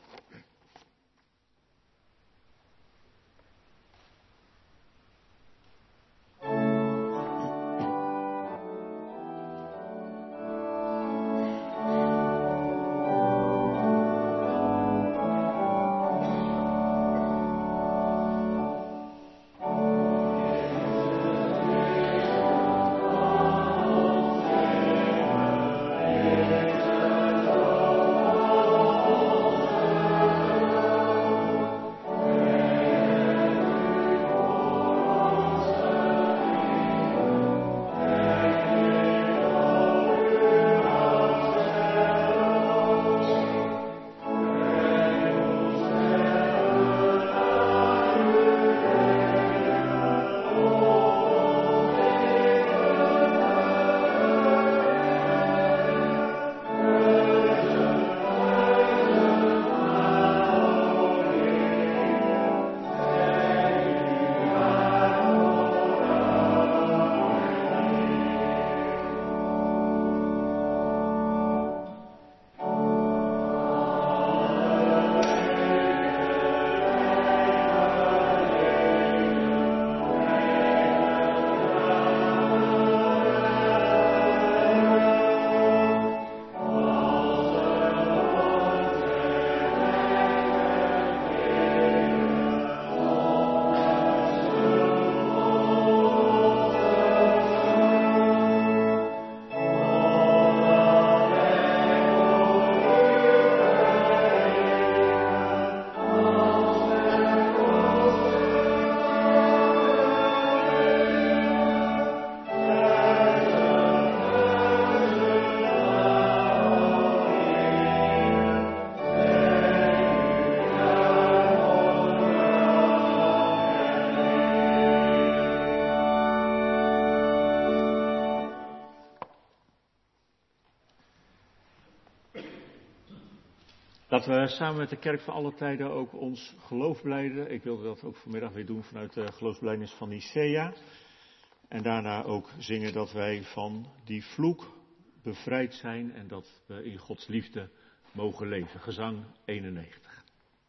Speaker 2: Laten we samen met de Kerk van alle tijden ook ons geloof belijden. Ik wilde dat ook vanmiddag weer doen vanuit de geloofsbelijdenis van Nicea. En daarna ook zingen dat wij van die vloek bevrijd zijn en dat we in Gods liefde mogen leven. Gezang eenennegentig.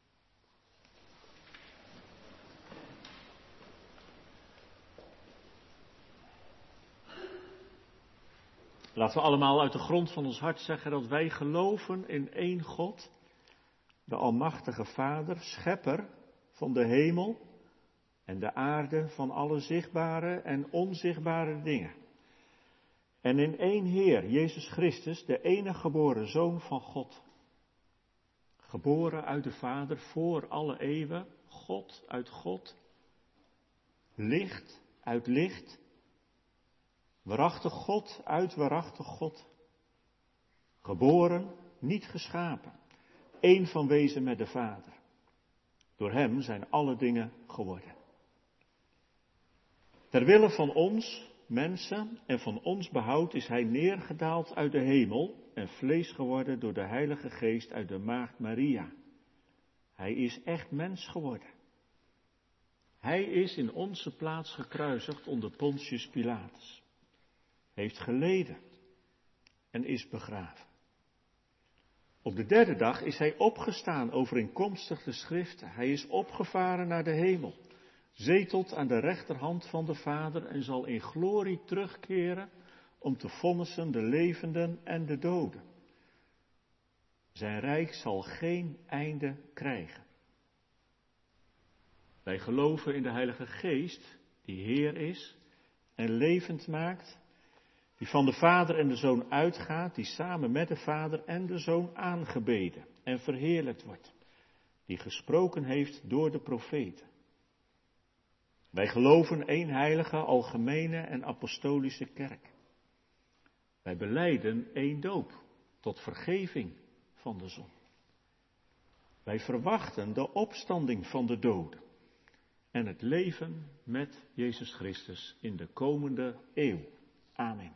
Speaker 2: Laten we allemaal uit de grond van ons hart zeggen dat wij geloven in één God, de Almachtige Vader, Schepper van de hemel en de aarde, van alle zichtbare en onzichtbare dingen. En in één Heer, Jezus Christus, de enige geboren Zoon van God. Geboren uit de Vader voor alle eeuwen, God uit God, licht uit licht, waarachtig God uit waarachtig God. Geboren, niet geschapen, één van wezen met de Vader. Door hem zijn alle dingen geworden. Ter wille van ons, mensen, en van ons behoud is hij neergedaald uit de hemel en vlees geworden door de Heilige Geest uit de maagd Maria. Hij is echt mens geworden. Hij is in onze plaats gekruisigd onder Pontius Pilatus. Heeft geleden en is begraven. Op de derde dag is hij opgestaan overeenkomstig de schrift. Hij is opgevaren naar de hemel, zetelt aan de rechterhand van de Vader en zal in glorie terugkeren om te vonnissen de levenden en de doden. Zijn rijk zal geen einde krijgen. Wij geloven in de Heilige Geest, die Heer is en levend maakt, die van de Vader en de Zoon uitgaat, die samen met de Vader en de Zoon aangebeden en verheerlijkt wordt, die gesproken heeft door de profeten. Wij geloven één heilige, algemene en apostolische kerk. Wij belijden één doop tot vergeving van de zonde. Wij verwachten de opstanding van de doden en het leven met Jezus Christus in de komende eeuw. Amen.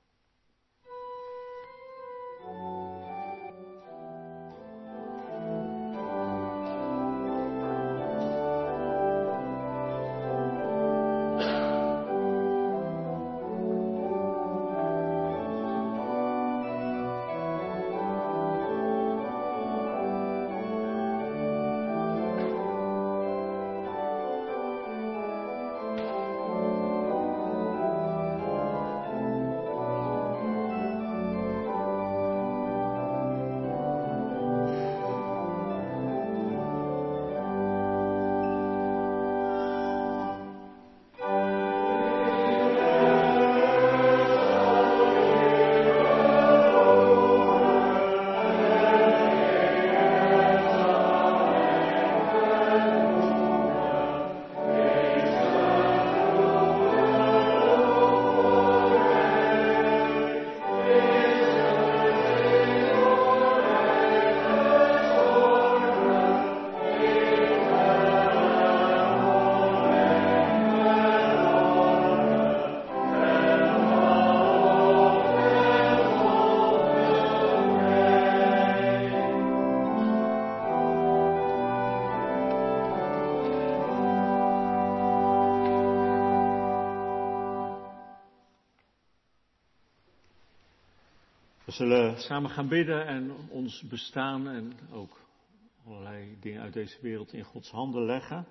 Speaker 2: We zullen samen gaan bidden en ons bestaan en ook allerlei dingen uit deze wereld in Gods handen leggen.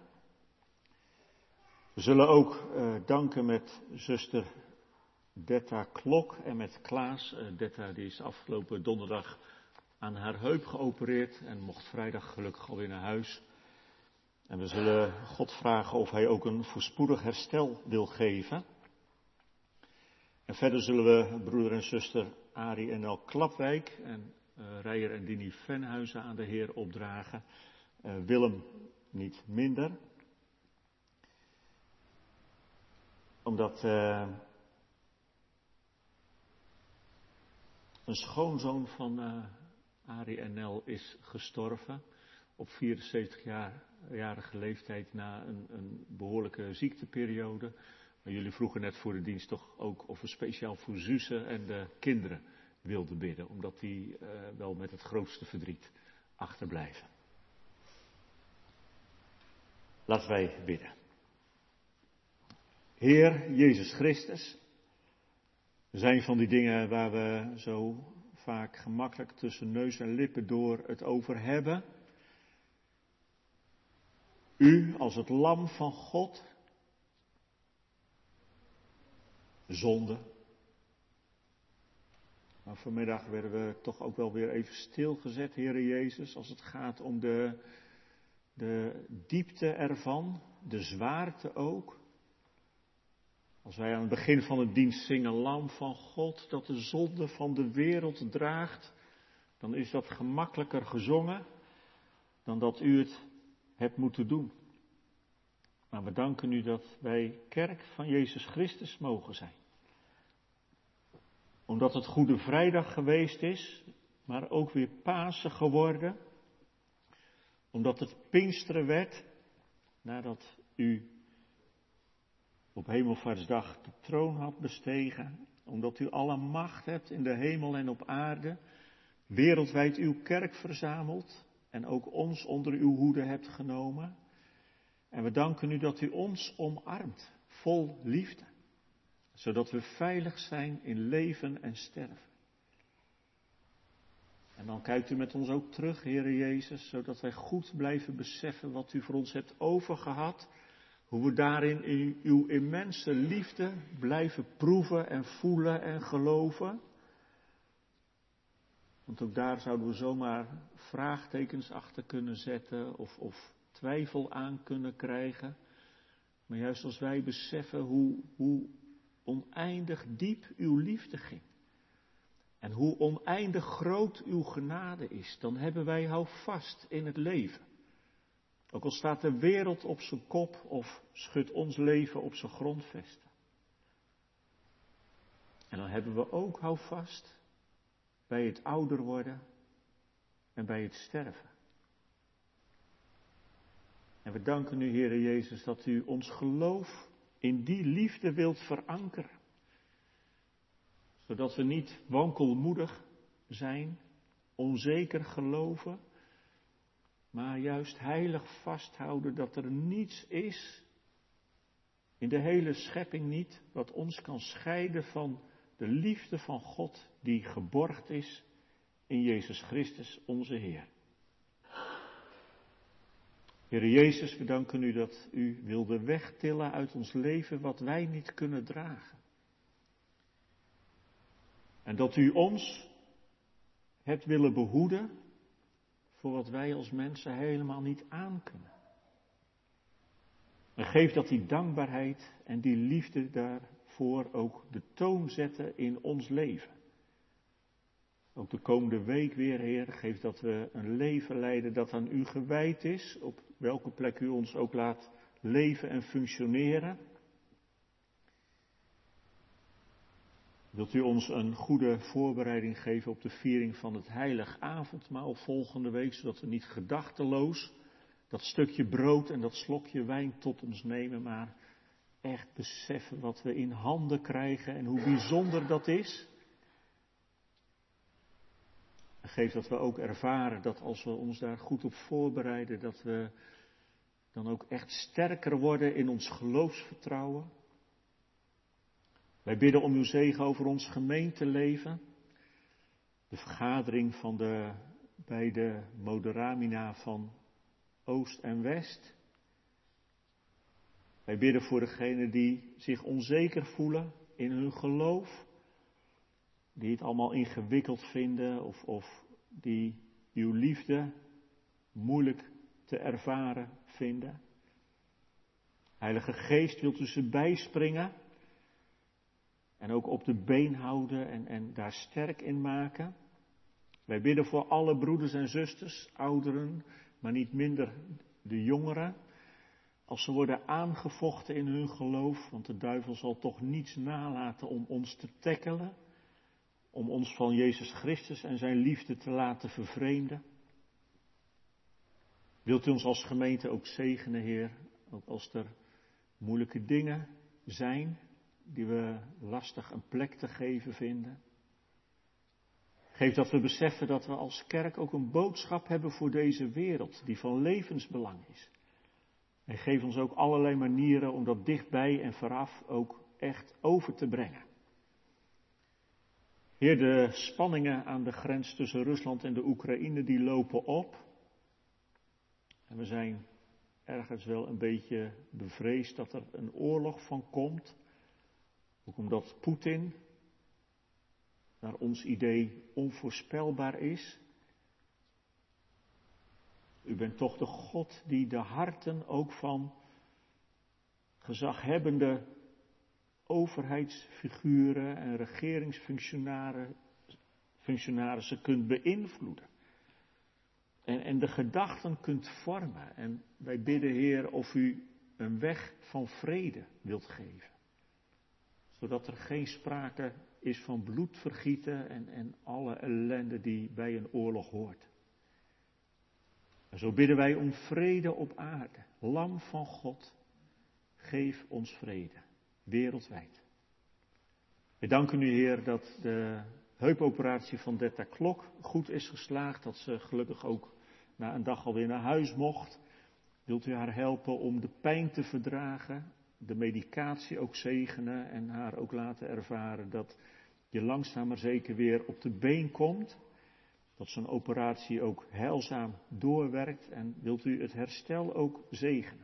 Speaker 2: We zullen ook uh, danken met zuster Detta Klok en met Klaas. Uh, Detta die is afgelopen donderdag aan haar heup geopereerd en mocht vrijdag gelukkig alweer naar huis. En we zullen God vragen of hij ook een voorspoedig herstel wil geven. En verder zullen we broeder en zuster Arie en El Klapwijk en uh, Rijer en Dini Venhuizen aan de Heer opdragen. Uh, Willem niet minder. Omdat uh, een schoonzoon van uh, Arie en Nel is gestorven op vierenzeventigjarige leeftijd na een, een behoorlijke ziekteperiode. Maar jullie vroegen net voor de dienst toch ook of we speciaal voor Suze en de kinderen wilden bidden. Omdat die uh, wel met het grootste verdriet achterblijven. Laten wij bidden. Heer Jezus Christus, er zijn van die dingen waar we zo vaak gemakkelijk tussen neus en lippen door het over hebben. U als het lam van God, zonde. Maar vanmiddag werden we toch ook wel weer even stilgezet, Heere Jezus, als het gaat om de, de diepte ervan, de zwaarte ook. Als wij aan het begin van de dienst zingen, lam van God, dat de zonde van de wereld draagt, dan is dat gemakkelijker gezongen dan dat u het hebt moeten doen. Maar we danken u dat wij kerk van Jezus Christus mogen zijn. Omdat het Goede Vrijdag geweest is, maar ook weer Pasen geworden. Omdat het Pinksteren werd, nadat u op Hemelvaartsdag de troon had bestegen. Omdat u alle macht hebt in de hemel en op aarde. Wereldwijd uw kerk verzamelt en ook ons onder uw hoede hebt genomen. En we danken u dat u ons omarmt, vol liefde. Zodat we veilig zijn in leven en sterven. En dan kijkt u met ons ook terug, Heere Jezus, zodat wij goed blijven beseffen wat u voor ons hebt overgehad. Hoe we daarin in uw immense liefde blijven proeven en voelen en geloven. Want ook daar zouden we zomaar vraagtekens achter kunnen zetten of, of twijfel aan kunnen krijgen. Maar juist als wij beseffen hoe, hoe oneindig diep uw liefde ging. En hoe oneindig groot uw genade is, dan hebben wij houvast in het leven. Ook al staat de wereld op zijn kop of schudt ons leven op zijn grondvesten. En dan hebben we ook houvast bij het ouder worden en bij het sterven. En we danken u, Heere Jezus, dat u ons geloof in die liefde wilt verankeren. Zodat we niet wankelmoedig zijn, onzeker geloven, maar juist heilig vasthouden dat er niets is, in de hele schepping niet, wat ons kan scheiden van de liefde van God die geborgd is in Jezus Christus onze Heer. Heere Jezus, we danken u dat u wilde wegtillen uit ons leven wat wij niet kunnen dragen. En dat u ons hebt willen behoeden voor wat wij als mensen helemaal niet aankunnen. En geef dat die dankbaarheid en die liefde daarvoor ook de toon zetten in ons leven. Ook de komende week weer, Heer, geef dat we een leven leiden dat aan u gewijd is, op welke plek u ons ook laat leven en functioneren. Wilt u ons een goede voorbereiding geven op de viering van het heilig avondmaal volgende week, zodat we niet gedachteloos dat stukje brood en dat slokje wijn tot ons nemen, maar echt beseffen wat we in handen krijgen en hoe bijzonder dat is. En geef dat we ook ervaren dat als we ons daar goed op voorbereiden, dat we dan ook echt sterker worden in ons geloofsvertrouwen. Wij bidden om uw zegen over ons gemeenteleven. De vergadering van de beide moderamina van Oost en West. Wij bidden voor degenen die zich onzeker voelen in hun geloof. Die het allemaal ingewikkeld vinden of, of die uw liefde moeilijk te ervaren vinden. Heilige Geest, wilt u ze bijspringen en ook op de been houden en, en daar sterk in maken. Wij bidden voor alle broeders en zusters, ouderen, maar niet minder de jongeren. Als ze worden aangevochten in hun geloof, want de duivel zal toch niets nalaten om ons te tackelen. Om ons van Jezus Christus en zijn liefde te laten vervreemden. Wilt u ons als gemeente ook zegenen, Heer, ook als er moeilijke dingen zijn die we lastig een plek te geven vinden. Geef dat we beseffen dat we als kerk ook een boodschap hebben voor deze wereld, die van levensbelang is. En geef ons ook allerlei manieren om dat dichtbij en vooraf ook echt over te brengen. Heer, de spanningen aan de grens tussen Rusland en de Oekraïne, die lopen op. En we zijn ergens wel een beetje bevreesd dat er een oorlog van komt. Ook omdat Poetin, naar ons idee, onvoorspelbaar is. U bent toch de God die de harten ook van gezaghebbende overheidsfiguren en regeringsfunctionarissen kunt beïnvloeden. En, en de gedachten kunt vormen. En wij bidden, Heer, of u een weg van vrede wilt geven. Zodat er geen sprake is van bloedvergieten en, en alle ellende die bij een oorlog hoort. En zo bidden wij om vrede op aarde. Lam van God, geef ons vrede, wereldwijd. We danken u, Heer, dat de heupoperatie van Detta Klok goed is geslaagd. Dat ze gelukkig ook na een dag alweer naar huis mocht. Wilt u haar helpen om de pijn te verdragen, de medicatie ook zegenen en haar ook laten ervaren dat je langzaam maar zeker weer op de been komt. Dat zo'n operatie ook heilzaam doorwerkt en wilt u het herstel ook zegenen.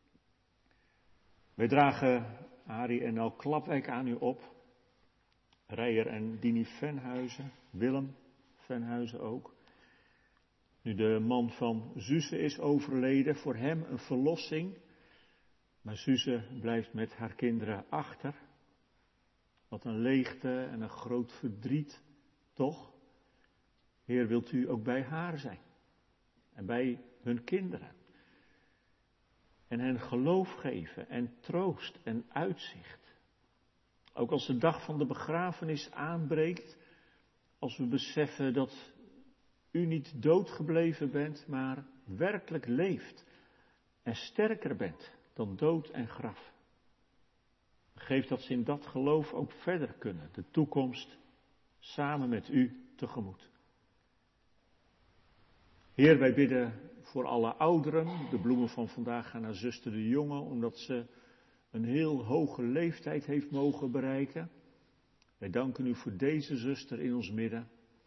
Speaker 2: Wij dragen Arie en El Klapwijk aan u op. Rijer en Dini Venhuizen, Willem Venhuizen ook. Nu de man van Suze is overleden, voor hem een verlossing. Maar Suze blijft met haar kinderen achter. Wat een leegte en een groot verdriet, toch? Heer, wilt u ook bij haar zijn? En bij hun kinderen? En hen geloof geven en troost en uitzicht. Ook als de dag van de begrafenis aanbreekt, als we beseffen dat u niet doodgebleven bent, maar werkelijk leeft en sterker bent dan dood en graf. Geef dat ze in dat geloof ook verder kunnen, de toekomst samen met u tegemoet. Heer, wij bidden voor alle ouderen. De bloemen van vandaag gaan naar zuster de Jonge, omdat ze een heel hoge leeftijd heeft mogen bereiken. Wij danken u voor deze zuster in ons midden.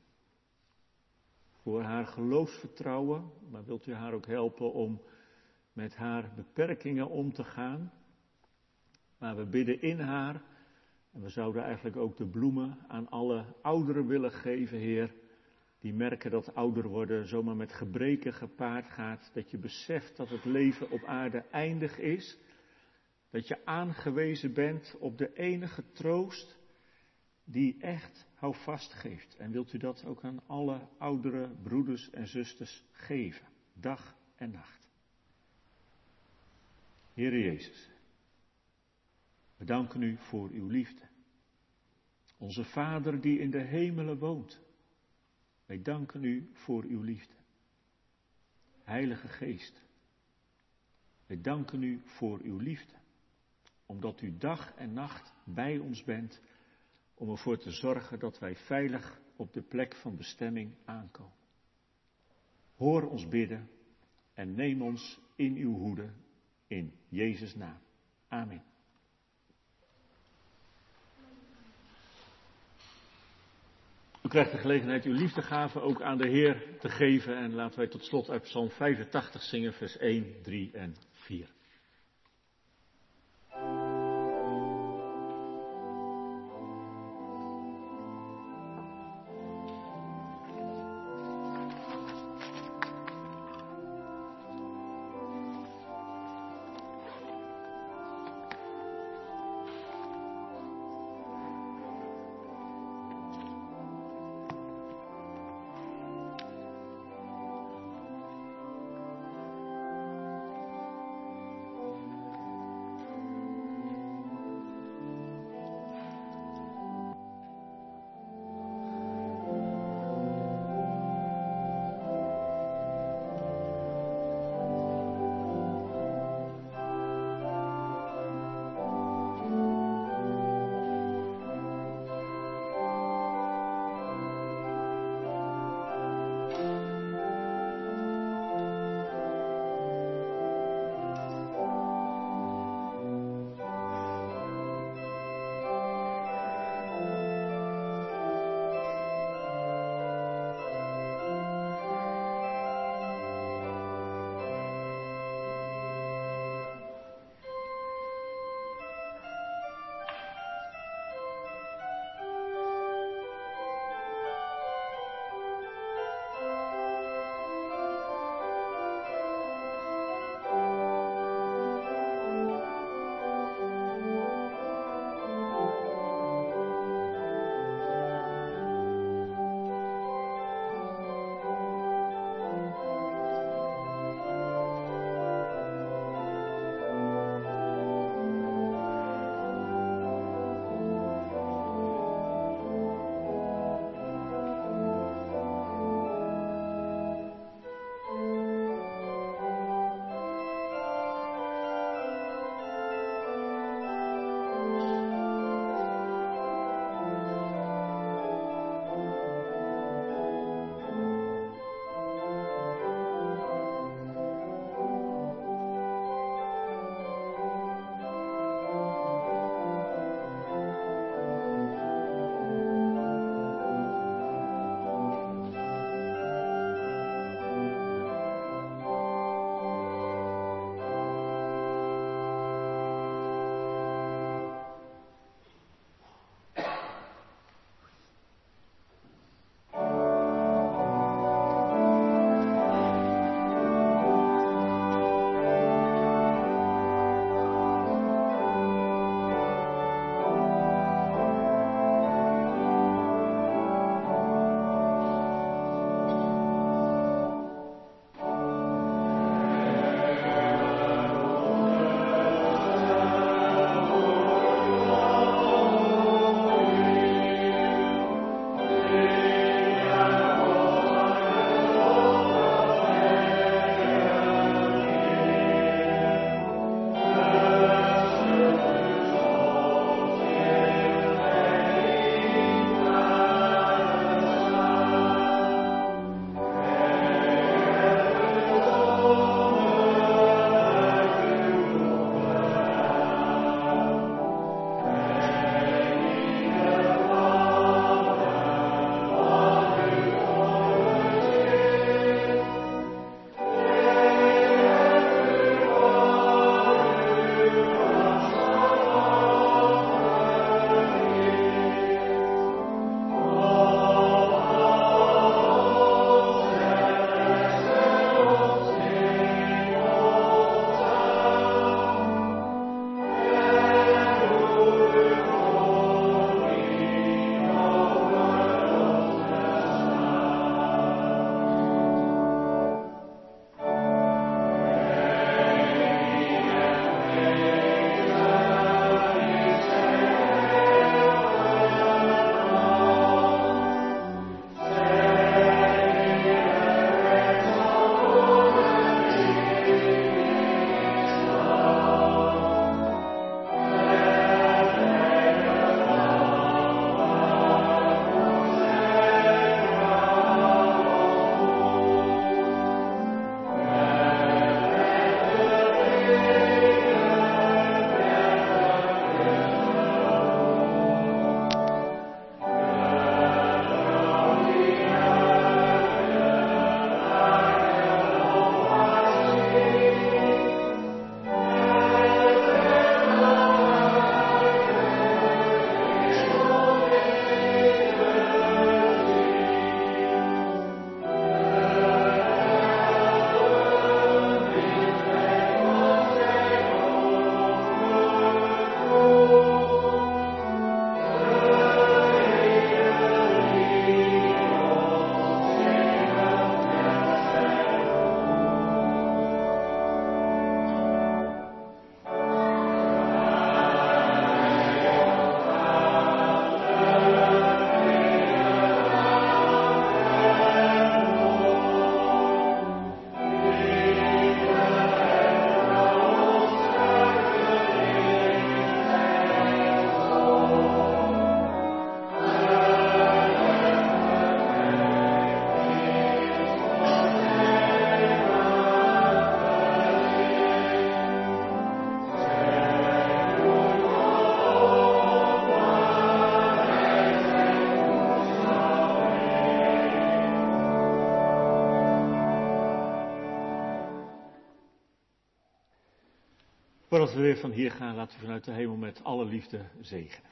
Speaker 2: Voor haar geloofsvertrouwen, maar wilt u haar ook helpen om met haar beperkingen om te gaan. Maar we bidden in haar, en we zouden eigenlijk ook de bloemen aan alle ouderen willen geven, Heer. Die merken dat ouder worden zomaar met gebreken gepaard gaat. Dat je beseft dat het leven op aarde eindig is. Dat je aangewezen bent op de enige troost die echt houvast geeft. En wilt u dat ook aan alle oudere broeders en zusters geven, dag en nacht. Heere Jezus, we danken u voor uw liefde. Onze Vader die in de hemelen woont, wij danken u voor uw liefde. Heilige Geest, wij danken u voor uw liefde, omdat u dag en nacht bij ons bent, om ervoor te zorgen dat wij veilig op de plek van bestemming aankomen. Hoor ons bidden en neem ons in uw hoede, in Jezus' naam. Amen. U krijgt de gelegenheid uw liefdegave ook aan de Heer te geven en laten wij tot slot uit Psalm vijfentachtig zingen, vers één, drie en vier. voordat we weer van hier gaan, laten we vanuit de hemel met alle liefde zegenen.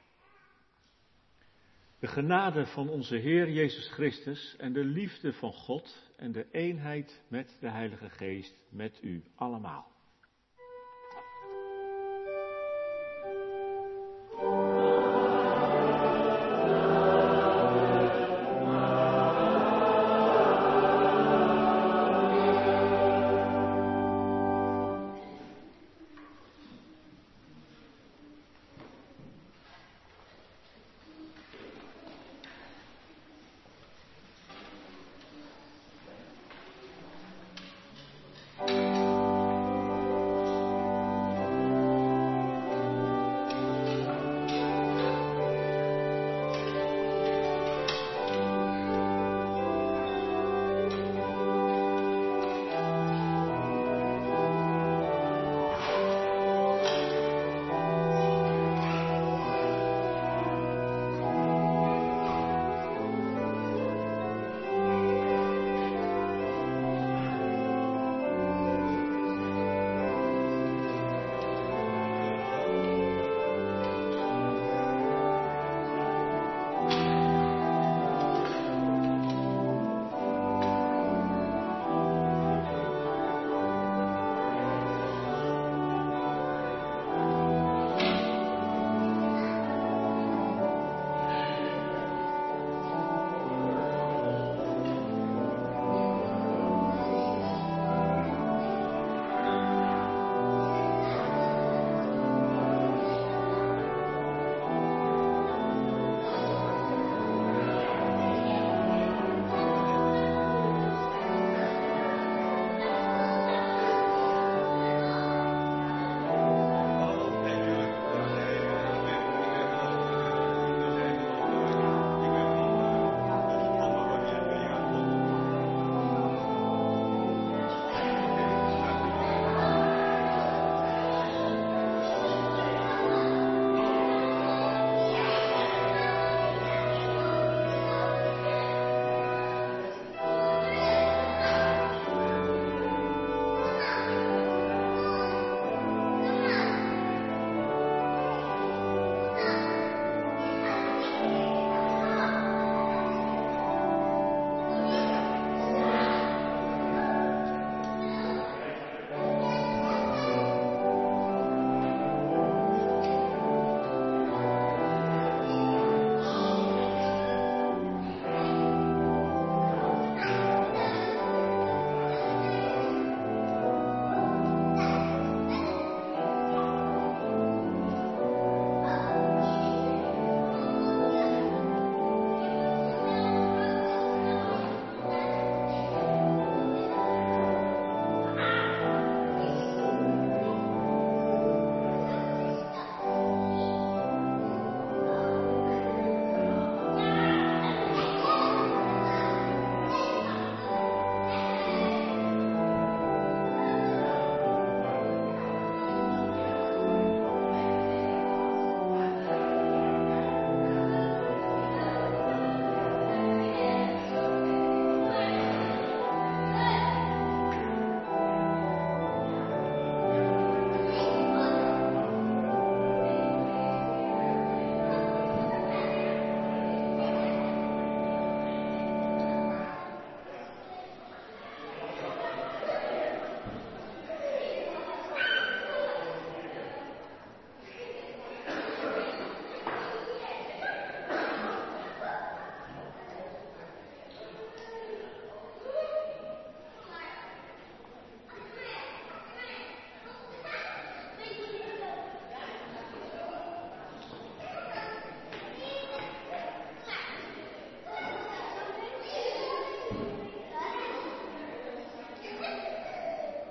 Speaker 2: De genade van onze Heer Jezus Christus en de liefde van God en de eenheid met de Heilige Geest met u allemaal.